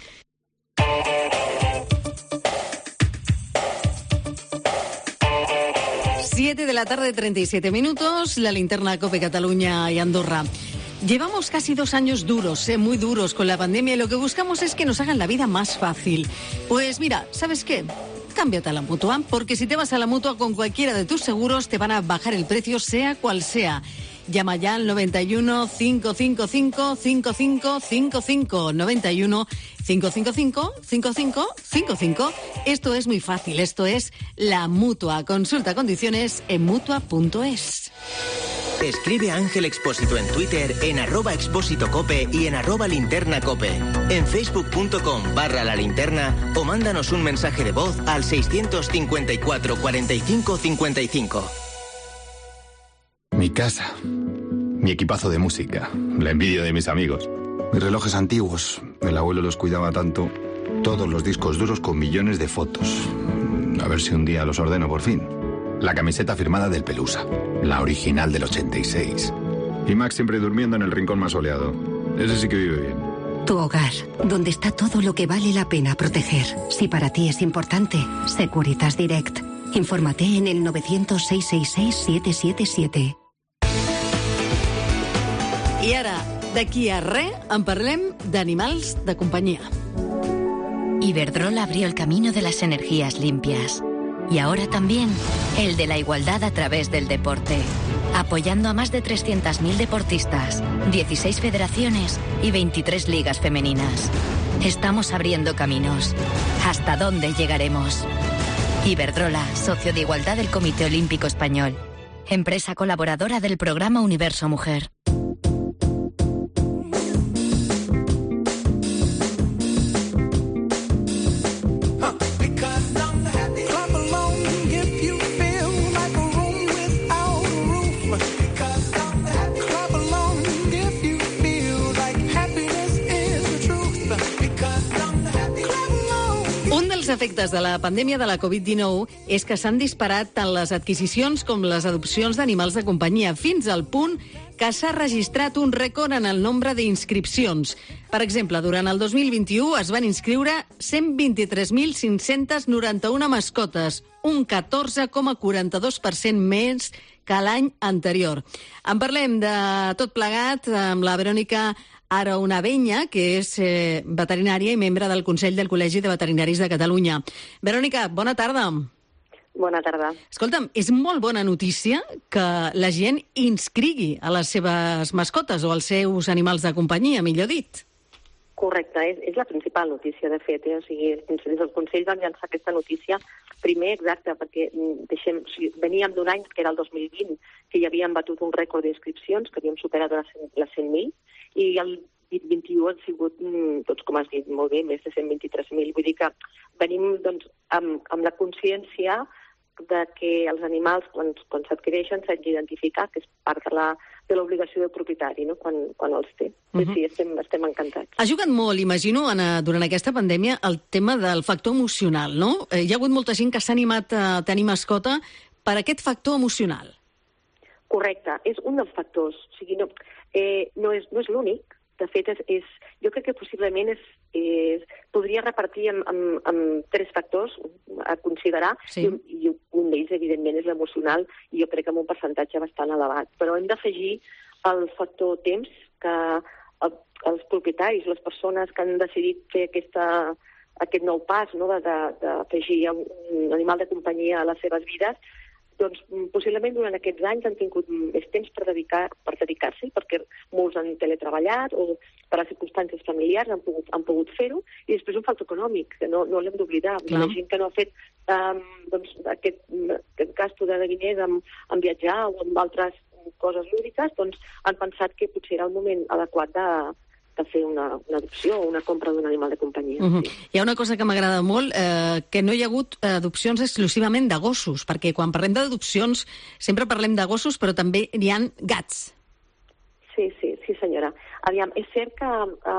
Siete de la tarde, 37 minutos, la linterna COPE Cataluña y Andorra. Llevamos casi 2 años duros, muy duros con la pandemia, y lo que buscamos es que nos hagan la vida más fácil. Pues mira, ¿sabes qué? Cámbiate a la Mutua, porque si te vas a la Mutua con cualquiera de tus seguros, te van a bajar el precio sea cual sea. Llama ya al 91 555 5555, 91 555 5555. Esto es muy fácil, esto es la Mutua. Consulta condiciones en mutua.es. Escribe a Ángel Expósito en Twitter, en @expósitocope y en @linternacope. En facebook.com/la linterna o mándanos un mensaje de voz al 654 45 55. Mi casa, mi equipazo de música, la envidia de mis amigos, mis relojes antiguos, el abuelo los cuidaba tanto, todos los discos duros con millones de fotos. A ver si un día los ordeno por fin. La camiseta firmada del Pelusa, la original del 86. Y Max siempre durmiendo en el rincón más soleado. Ese sí que vive bien. Tu hogar, donde está todo lo que vale la pena proteger. Si para ti es importante, Securitas Direct. Infórmate en el 900-666-777. I ara, d'aquí a res, en parlem d'animals de companyia. Iberdrola abrió el camino de las energías limpias. Y ahora también el de la igualdad a través del deporte. Apoyando a más de 300.000 deportistas, 16 federaciones y 23 ligas femeninas. Estamos abriendo caminos. ¿Hasta dónde llegaremos? Iberdrola, socio de igualdad del Comité Olímpico Español. Empresa colaboradora del programa Universo Mujer. Un dels efectes de la pandèmia de la Covid-19 és que s'han disparat tant les adquisicions com les adopcions d'animals de companyia, fins al punt que s'ha registrat un rècord en el nombre d'inscripcions. Per exemple, durant el 2021 es van inscriure 123.591 mascotes, un 14,42% més que l'any anterior. En parlem de tot plegat amb la Verònica Araunabeña, que és veterinària i membre del Consell del Col·legi de Veterinaris de Catalunya. Verònica, bona tarda. Bona tarda. Escolta'm, és molt bona notícia que la gent inscrigui a les seves mascotes o als seus animals de companyia, millor dit. Correcte, és la principal notícia, de fet. O sigui, des del Consell vam llançar aquesta notícia primer, exacte, perquè veníem d'un any, que era el 2020, que ja havíem batut un rècord d'inscripcions, que havíem superat les 100.000, i el 2021 han sigut, tots com has dit molt bé, més de 123.000. Vull dir que venim doncs, amb la consciència de que els animals, quan s'adquireixen, s'han d'identificar, que és part de l'obligació del propietari, no? quan els té. Sí, estem encantats. Ha jugat molt, imagino, durant aquesta pandèmia, el tema del factor emocional, no? Hi ha hagut molta gent que s'ha animat a tenir mascota per aquest factor emocional. Correcte, és un dels factors. O sigui, no és l'únic. De fet, jo crec que possiblement podria repartir amb 3 factors a considerar, sí. I un d'ells, evidentment, és l'emocional, i jo crec que amb un percentatge bastant elevat. Però hem d'afegir el factor temps, que els propietaris, les persones que han decidit fer aquest nou pas, no, d'afegir un animal de companyia a les seves vides, doncs possiblement durant aquests anys han tingut més temps per dedicar-s'hi, perquè molts han teletreballat o per les circumstàncies familiars han pogut fer-ho, i després un factor econòmic, que no l'hem d'oblidar. La gent que no ha fet aquest gasto de diners en viatjar o en altres coses lúdiques, doncs han pensat que potser era el moment adequat de fer una adopció o una compra d'un animal de companyia. Sí. Hi ha una cosa que m'agrada molt, que no hi ha hagut adopcions exclusivament de gossos, perquè quan parlem d'adopcions sempre parlem de gossos, però també n'hi ha gats. Sí, senyora. Aviam, és cert que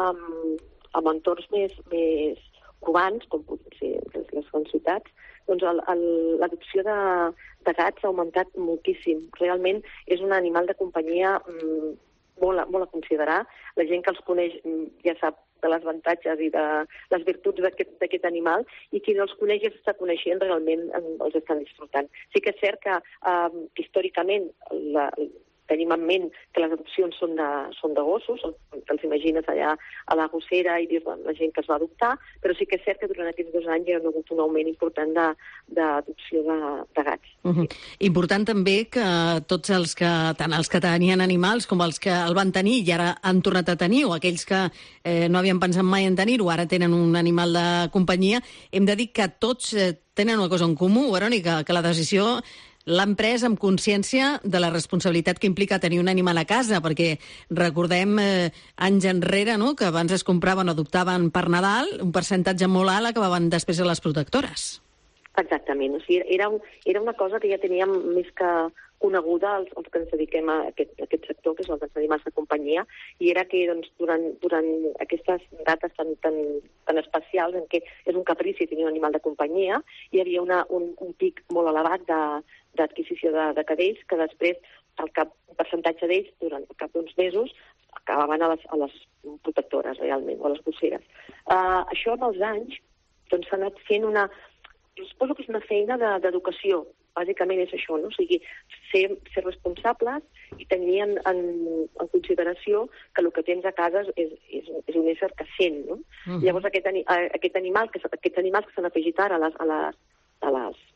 en entorns més urbans, com poden ser les grans ciutats, doncs l'adopció de gats ha augmentat moltíssim. Realment és un animal de companyia molt a considerar. La gent que els coneix ja sap de les avantatges i de les virtuts d'aquest animal, i qui no els coneix ja s'està coneixent, realment els estan disfrutant. Sí que és cert que històricament tenim en ment que les adopcions són de gossos, te'ls imagines allà a la gossera i dius, la gent que es va adoptar, però sí que és cert que durant aquests 2 anys hi ha hagut un augment important d'adopció de gats. Important també que tots tant els que tenien animals com els que el van tenir i ara han tornat a tenir, o aquells que no havien pensat mai en tenir-ho, ara tenen un animal de companyia, hem de dir que tots tenen una cosa en comú, Verònica, que la decisió l'han pres amb consciència de la responsabilitat que implica tenir un animal a casa, perquè recordem anys enrere, no?, que abans es compraven o adoptaven per Nadal, un percentatge molt alt acabaven després a les protectores. Exactament. O sigui, era una cosa que ja teníem més que coneguda els que ens dediquem a aquest sector, que és el dels animals de companyia, i era que doncs, durant aquestes dates tan especials en què és un caprici tenir un animal de companyia, hi havia un pic molt elevat d'adquisició de cadells, que després un percentatge d'ells, durant el cap d'uns mesos, acabaven a les protectores, realment, o a les gosseres. Això amb els anys doncs, s'ha anat fent suposo que és una feina d'educació, bàsicament és això, no? O sigui, ser responsables i tenir en consideració que el que tens a casa és un ésser que sent, no? Llavors aquests animals que s'han afegit ara a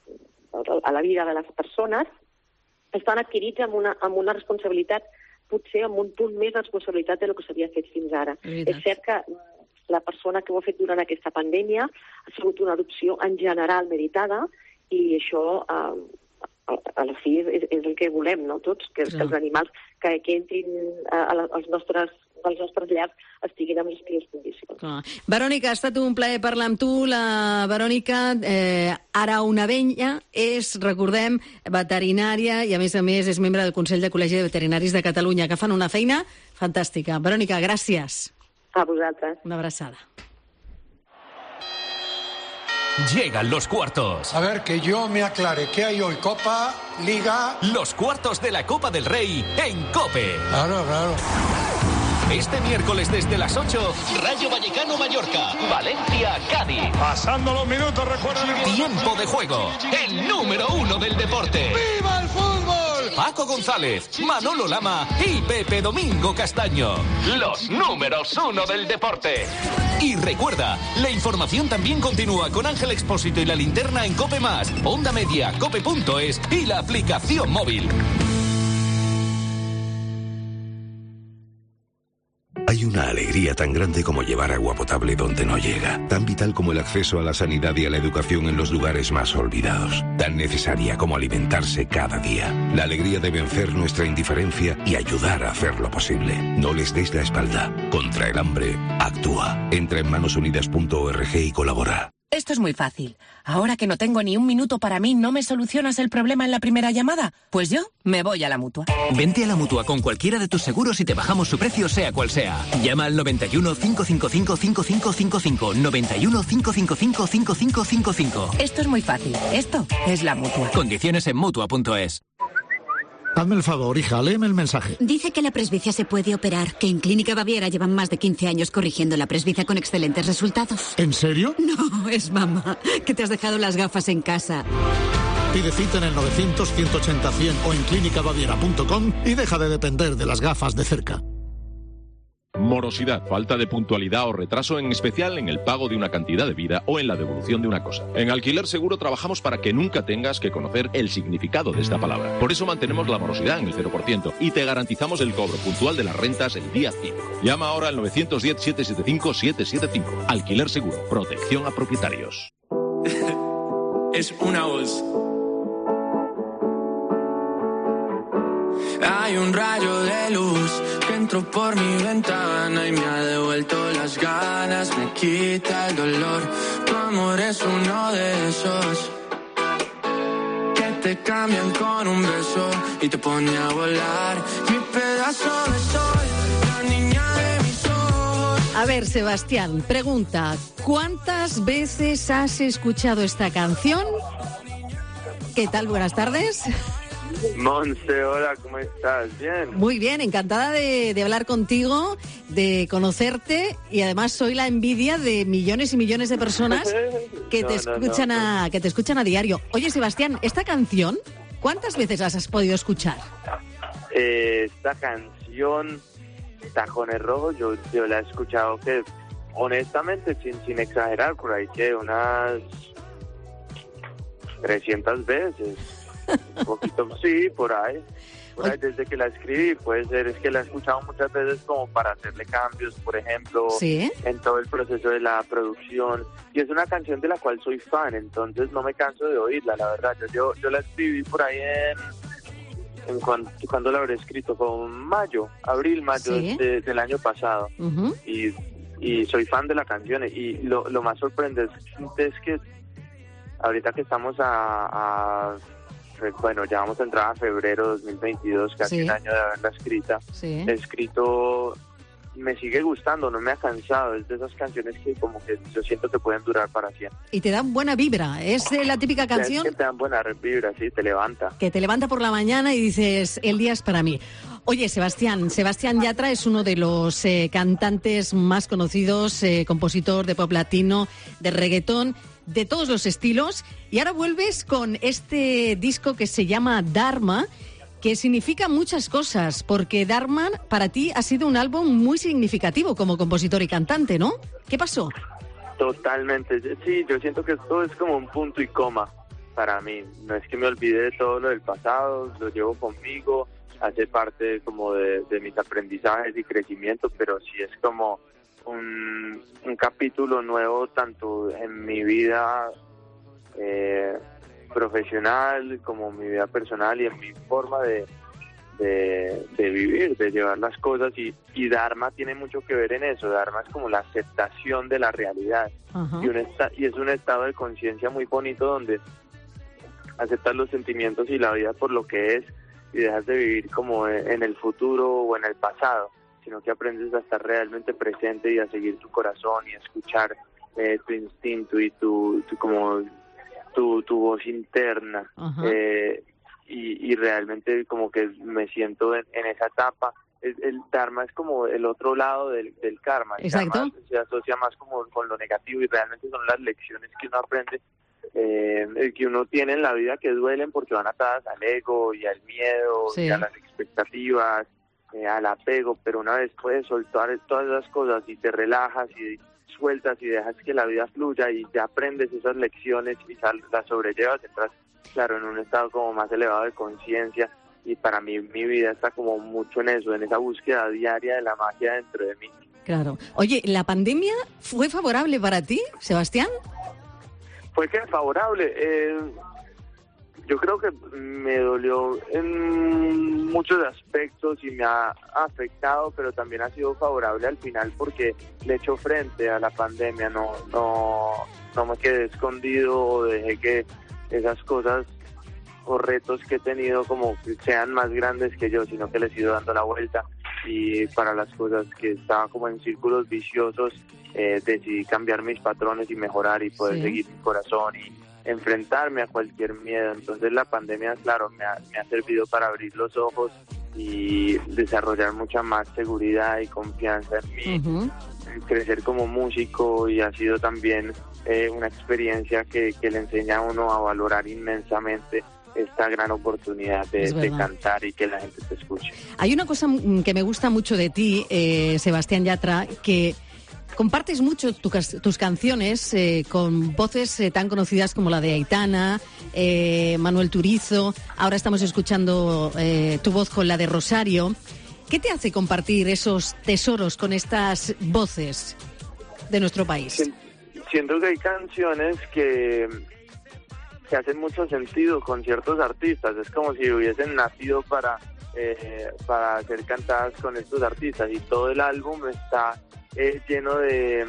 la vida de les persones estan adquirits amb una responsabilitat, potser amb un punt més de responsabilitat del que s'havia fet fins ara. És cert que la persona que ho ha fet durant aquesta pandèmia ha sigut una adopció en general meditada, i això a la fi és el que volem, no? Tots, que els animals que entrin als nostres llars estiguin en les millors condicions. Verònica, ha estat un plaer parlar amb tu. La Verònica Araunabeña és, recordem, veterinària i, a més, és membre del Consell de Col·legi de Veterinaris de Catalunya, que fan una feina fantàstica. Verònica, gràcies. A vosaltres. Una abraçada. Llegan los cuartos. A ver, que yo me aclare. ¿Qué hay hoy? ¿Copa? ¿Liga? Los cuartos de la Copa del Rey en COPE. Claro. Este miércoles desde las 8, Rayo Vallecano Mallorca, Valencia Cádiz. Pasando los minutos, recuerden. Tiempo de juego, el número 1 del deporte. ¡Viva el fútbol! Paco González, Manolo Lama y Pepe Domingo Castaño. Los números 1 del deporte. Y recuerda, la información también continúa con Ángel Expósito y la linterna en COPE+, Onda Media, cope.es y la aplicación móvil. Hay una alegría tan grande como llevar agua potable donde no llega, tan vital como el acceso a la sanidad y a la educación en los lugares más olvidados, tan necesaria como alimentarse cada día. La alegría de vencer nuestra indiferencia y ayudar a hacerlo posible. No les des la espalda. Contra el hambre, actúa. Entra en manosunidas.org y colabora. Esto es muy fácil. Ahora que no tengo ni un minuto para mí, ¿no me solucionas el problema en la primera llamada? Pues yo me voy a la Mutua. Vente a la Mutua con cualquiera de tus seguros y te bajamos su precio sea cual sea. Llama al 91 555 5555. 91 555 5555. Esto es muy fácil. Esto es la Mutua. Condiciones en Mutua.es. Hazme el favor, hija, léeme el mensaje. Dice que la presbicia se puede operar, que en Clínica Baviera llevan más de 15 años corrigiendo la presbicia con excelentes resultados. ¿En serio? No, es mamá, que te has dejado las gafas en casa. Pide cita en el 900-180-100 o en clínicabaviera.com y deja de depender de las gafas de cerca. Morosidad, falta de puntualidad o retraso, en especial en el pago de una cantidad de vida o en la devolución de una cosa. En Alquiler Seguro trabajamos para que nunca tengas que conocer el significado de esta palabra. Por eso mantenemos la morosidad en el 0% y te garantizamos el cobro puntual de las rentas el día 5. Llama ahora al 910-775-775. Alquiler Seguro, protección a propietarios. Es una voz. Hay un rayo de luz que entró por mi ventana y me ha devuelto las ganas, me quita el dolor. Tu amor es uno de esos que te cambian con un beso y te pone a volar. Mi pedazo de sol, la niña de mis ojos. A ver, Sebastián, pregunta, ¿cuántas veces has escuchado esta canción? ¿Qué tal? Buenas tardes. Monse, hola, ¿cómo estás? ¿Bien? Muy bien, encantada de hablar contigo, de conocerte, y además soy la envidia de millones y millones de personas que te escuchan a diario. Oye, Sebastián, esta canción, ¿cuántas veces las has podido escuchar? Esta canción, Tajones Rojos, yo la he escuchado que, honestamente, sin exagerar, por ahí que unas 300 veces. Un poquito, sí, por ahí desde que la escribí, puede ser, es que la he escuchado muchas veces como para hacerle cambios, por ejemplo, ¿sí? En todo el proceso de la producción, y es una canción de la cual soy fan, entonces no me canso de oírla, la verdad. Yo la escribí por ahí en cuando la habré escrito, con abril, mayo, ¿sí? del año pasado. Uh-huh. Y soy fan de la canción, y lo más sorprendente es que ahorita que estamos bueno, ya vamos a entrar a febrero 2022, casi un año de haberla escrita. Sí. Escrito, me sigue gustando, no me ha cansado. Es de esas canciones que como que yo siento que pueden durar para siempre. Y te dan buena vibra. Es la típica canción... Es que te dan buena vibra, sí, te levanta. Que te levanta por la mañana y dices, el día es para mí. Oye, Sebastián Yatra es uno de los cantantes más conocidos, compositor de pop latino, de reggaetón, de todos los estilos, y ahora vuelves con este disco que se llama Dharma, que significa muchas cosas, porque Dharma para ti ha sido un álbum muy significativo como compositor y cantante, ¿no? ¿Qué pasó? Totalmente, sí, yo siento que esto es como un punto y coma para mí. No es que me olvide de todo lo del pasado, lo llevo conmigo, hace parte como de mis aprendizajes y crecimiento, pero sí es como un capítulo nuevo tanto en mi vida profesional como en mi vida personal y en mi forma de vivir, de llevar las cosas, y Dharma tiene mucho que ver en eso. Dharma es como la aceptación de la realidad. Uh-huh. y es un estado de conciencia muy bonito donde aceptas los sentimientos y la vida por lo que es y dejas de vivir como en el futuro o en el pasado, sino que aprendes a estar realmente presente y a seguir tu corazón y a escuchar tu instinto y tu voz interna. Y realmente como que me siento en esa etapa. El Dharma es como el otro lado del karma. El karma se asocia más como con lo negativo y realmente son las lecciones que uno aprende, que uno tiene en la vida, que duelen porque van atadas al ego y al miedo y a las expectativas, al apego, pero una vez puedes soltar todas esas cosas y te relajas y sueltas y dejas que la vida fluya y te aprendes esas lecciones y las sobrellevas, entras, claro, en un estado como más elevado de conciencia. Y para mí mi vida está como mucho en eso, en esa búsqueda diaria de la magia dentro de mí. Claro. Oye, ¿la pandemia fue favorable para ti, Sebastián? Fue que favorable. Yo creo que me dolió en muchos aspectos y me ha afectado, pero también ha sido favorable al final porque le he hecho frente a la pandemia. No me quedé escondido o dejé que esas cosas o retos que he tenido como que sean más grandes que yo, sino que les he ido dando la vuelta, y para las cosas que estaban como en círculos viciosos decidí cambiar mis patrones y mejorar y poder seguir mi corazón y enfrentarme a cualquier miedo. Entonces la pandemia, claro, me ha servido para abrir los ojos y desarrollar mucha más seguridad y confianza en mí, crecer como músico, y ha sido también una experiencia que le enseña a uno a valorar inmensamente esta gran oportunidad de cantar y que la gente te escuche. Hay una cosa que me gusta mucho de ti, Sebastián Yatra, que compartes mucho tus canciones con voces tan conocidas como la de Aitana, Manuel Turizo. Ahora estamos escuchando tu voz con la de Rosario. ¿Qué te hace compartir esos tesoros con estas voces de nuestro país? Siento que hay canciones que hacen mucho sentido con ciertos artistas. Es como si hubiesen nacido para ser cantadas con estos artistas, y todo el álbum está lleno de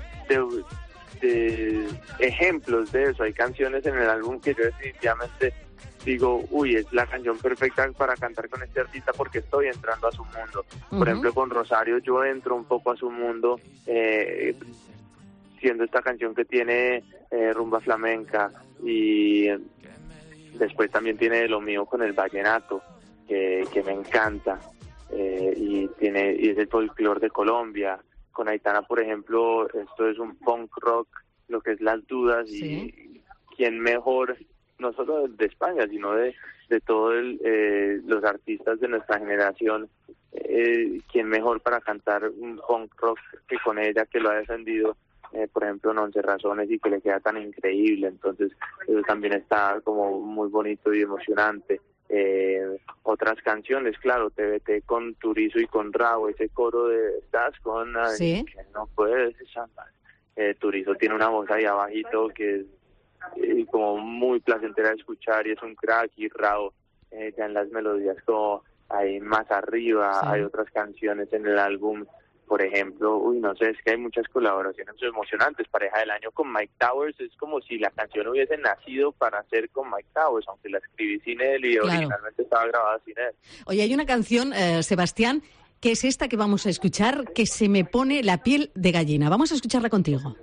ejemplos de eso. Hay canciones en el álbum que yo definitivamente digo, es la canción perfecta para cantar con este artista porque estoy entrando a su mundo. Por ejemplo, con Rosario yo entro un poco a su mundo, siendo esta canción que tiene rumba flamenca, y después también tiene lo mío con el vallenato, que me encanta, y es el folclore de Colombia. Con Aitana, por ejemplo, esto es un punk rock, lo que es Las Dudas, y quién mejor, no solo de España, sino de todos los artistas de nuestra generación, quién mejor para cantar un punk rock que con ella, que lo ha defendido, por ejemplo, en 11 Razones, y que le queda tan increíble. Entonces eso también está como muy bonito y emocionante. Otras canciones, claro, TBT con Turizo y con Rao, ese coro de estás con que no puedes llamar. Turizo tiene una voz ahí abajito que es como muy placentera de escuchar y es un crack, y Rao ya en las melodías como ahí más arriba. Hay otras canciones en el álbum, por ejemplo, no sé, es que hay muchas colaboraciones emocionantes. Pareja del Año con Mike Towers, es como si la canción hubiese nacido para ser con Mike Towers, aunque la escribí sin él y originalmente estaba grabada sin él. Oye, hay una canción, Sebastián, que es esta que vamos a escuchar, que se me pone la piel de gallina. Vamos a escucharla contigo.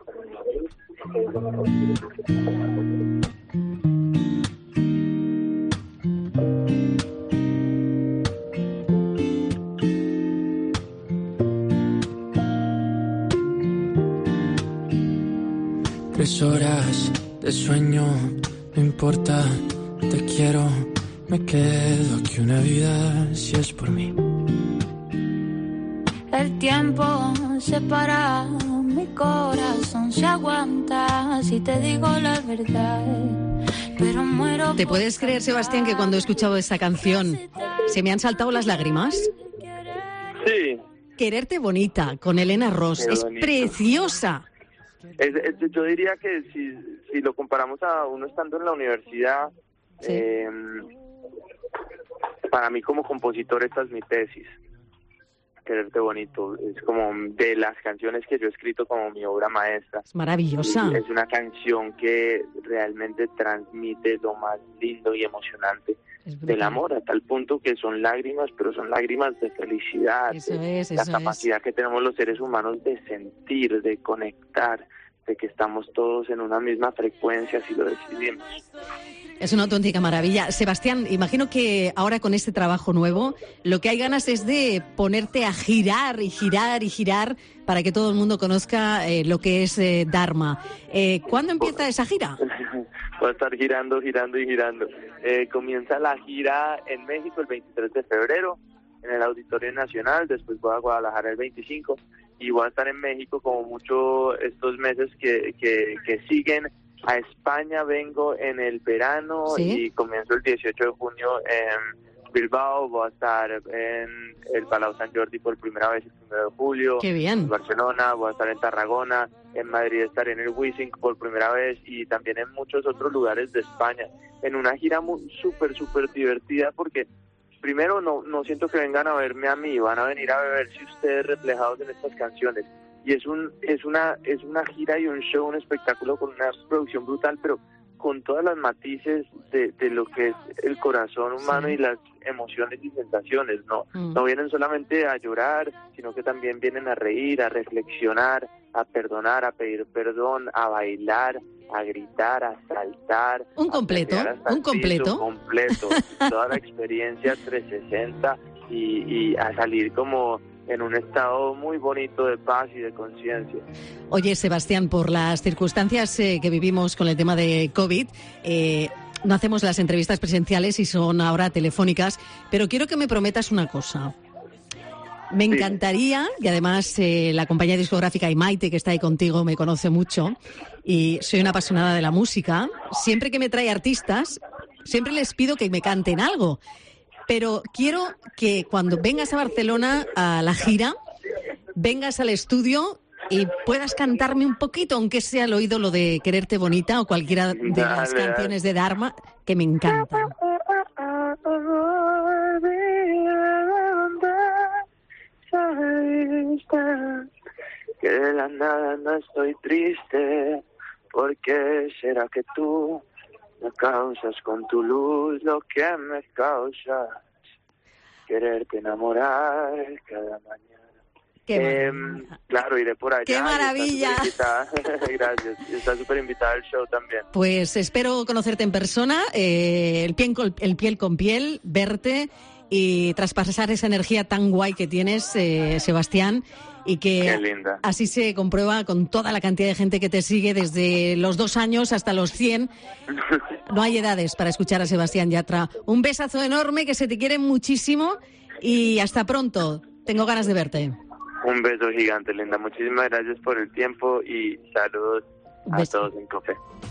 Tres horas de sueño, no importa, te quiero, me quedo aquí una vida si es por mí. El tiempo se para, mi corazón se aguanta, si te digo la verdad, pero muero. ¿Te puedes creer, Sebastián, que cuando he escuchado esta canción se me han saltado las lágrimas? Sí. Quererte bonita, con Elena Ross, es preciosa. Yo diría que si lo comparamos a uno estando en la universidad, para mí como compositor esta es mi tesis. Quererte bonito es como de las canciones que yo he escrito como mi obra maestra. Es maravillosa. Es una canción que realmente transmite lo más lindo y emocionante del amor, a tal punto que son lágrimas, pero son lágrimas de felicidad. La capacidad que tenemos los seres humanos de sentir, de conectar, que estamos todos en una misma frecuencia si lo decidimos. Es una auténtica maravilla. Sebastián, imagino que ahora con este trabajo nuevo, lo que hay ganas es de ponerte a girar y girar y girar para que todo el mundo conozca lo que es Dharma. ¿Cuándo empieza esa gira? Va a estar girando, girando y girando. Comienza la gira en México el 23 de febrero, en el Auditorio Nacional, después voy a Guadalajara el 25, y voy a estar en México como mucho estos meses que siguen. A España vengo en el verano, ¿sí? Y comienzo el 18 de junio en Bilbao, voy a estar en el Palau Sant Jordi por primera vez el 1 de julio. ¡Qué bien! En Barcelona, voy a estar en Tarragona, en Madrid estaré en el Wizzing por primera vez y también en muchos otros lugares de España, en una gira súper divertida porque primero no siento que vengan a verme a mí, van a venir a verse ustedes reflejados en estas canciones. Y es una gira y un show, un espectáculo con una producción brutal, pero con todas las matices de lo que es el corazón humano, sí, y las emociones y sensaciones, ¿no? No vienen solamente a llorar, sino que también vienen a reír, a reflexionar, a perdonar, a pedir perdón, a bailar, a gritar, a saltar. Un completo. Toda la experiencia 360 y a salir como en un estado muy bonito de paz y de conciencia. Oye, Sebastián, por las circunstancias que vivimos con el tema de COVID, no hacemos las entrevistas presenciales y son ahora telefónicas, pero quiero que me prometas una cosa. Me encantaría, y además la compañía discográfica Imaite, que está ahí contigo, me conoce mucho, y soy una apasionada de la música, siempre que me trae artistas, siempre les pido que me canten algo. Pero quiero que cuando vengas a Barcelona a la gira, vengas al estudio y puedas cantarme un poquito, aunque sea al oído lo de Quererte Bonita o cualquiera de las canciones de Dharma, que me encantan. Que de la nada no estoy triste, porque será que tú me causas con tu luz lo que me causas, quererte enamorar cada mañana. Claro, iré por allá. ¡Qué maravilla! Gracias, está súper invitada al show también. Pues espero conocerte en persona, el piel con piel, verte y traspasar esa energía tan guay que tienes, Sebastián, y que así se comprueba con toda la cantidad de gente que te sigue desde los 2 años hasta los 100. No hay edades para escuchar a Sebastián Yatra. Un besazo enorme, que se te quiere muchísimo y hasta pronto. Tengo ganas de verte. Un beso gigante, Linda. Muchísimas gracias por el tiempo y saludos a todos en COPE.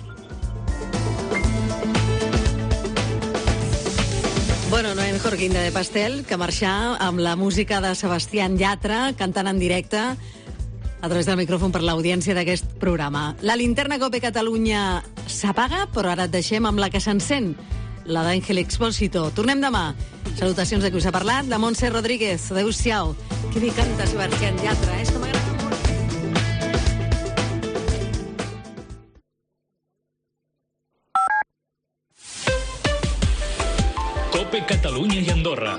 Bueno, no hi ha mejor guinda de pastel que marxar amb la música de Sebastián Yatra cantant en directe a través del micròfon per l'audiència d'aquest programa. La linterna COPE Catalunya s'apaga, però ara et deixem amb la que s'encén, la d'Àngel Expósito. Tornem demà. Salutacions de qui us ha parlat, la Montse Rodríguez. Adéu-siau. Que bé canta Sebastián Yatra, és que m'agrada molt. COPE Catalunya y Andorra.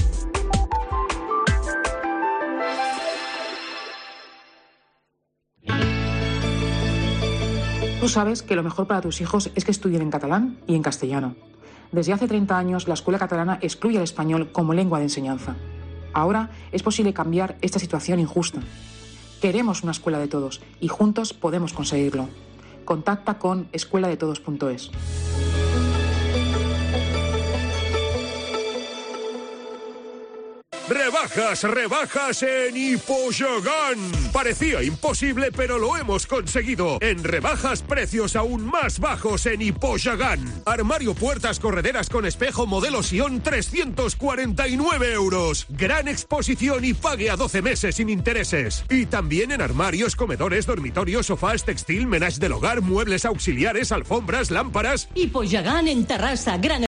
Tú sabes que lo mejor para tus hijos es que estudien en catalán y en castellano. Desde hace 30 años, la escuela catalana excluye el español como lengua de enseñanza. Ahora es posible cambiar esta situación injusta. Queremos una escuela de todos y juntos podemos conseguirlo. Contacta con escueladetodos.es. Rebajas en Hipoyogan. Parecía imposible, pero lo hemos conseguido. En rebajas, precios aún más bajos en Hipoyogan. Armario, puertas, correderas con espejo modelo Sion, 349 €. Gran exposición y pague a 12 meses sin intereses. Y también en armarios, comedores, dormitorios, sofás, textil, menage del hogar, muebles auxiliares, alfombras, lámparas. Hipoyogan en Terrassa, gran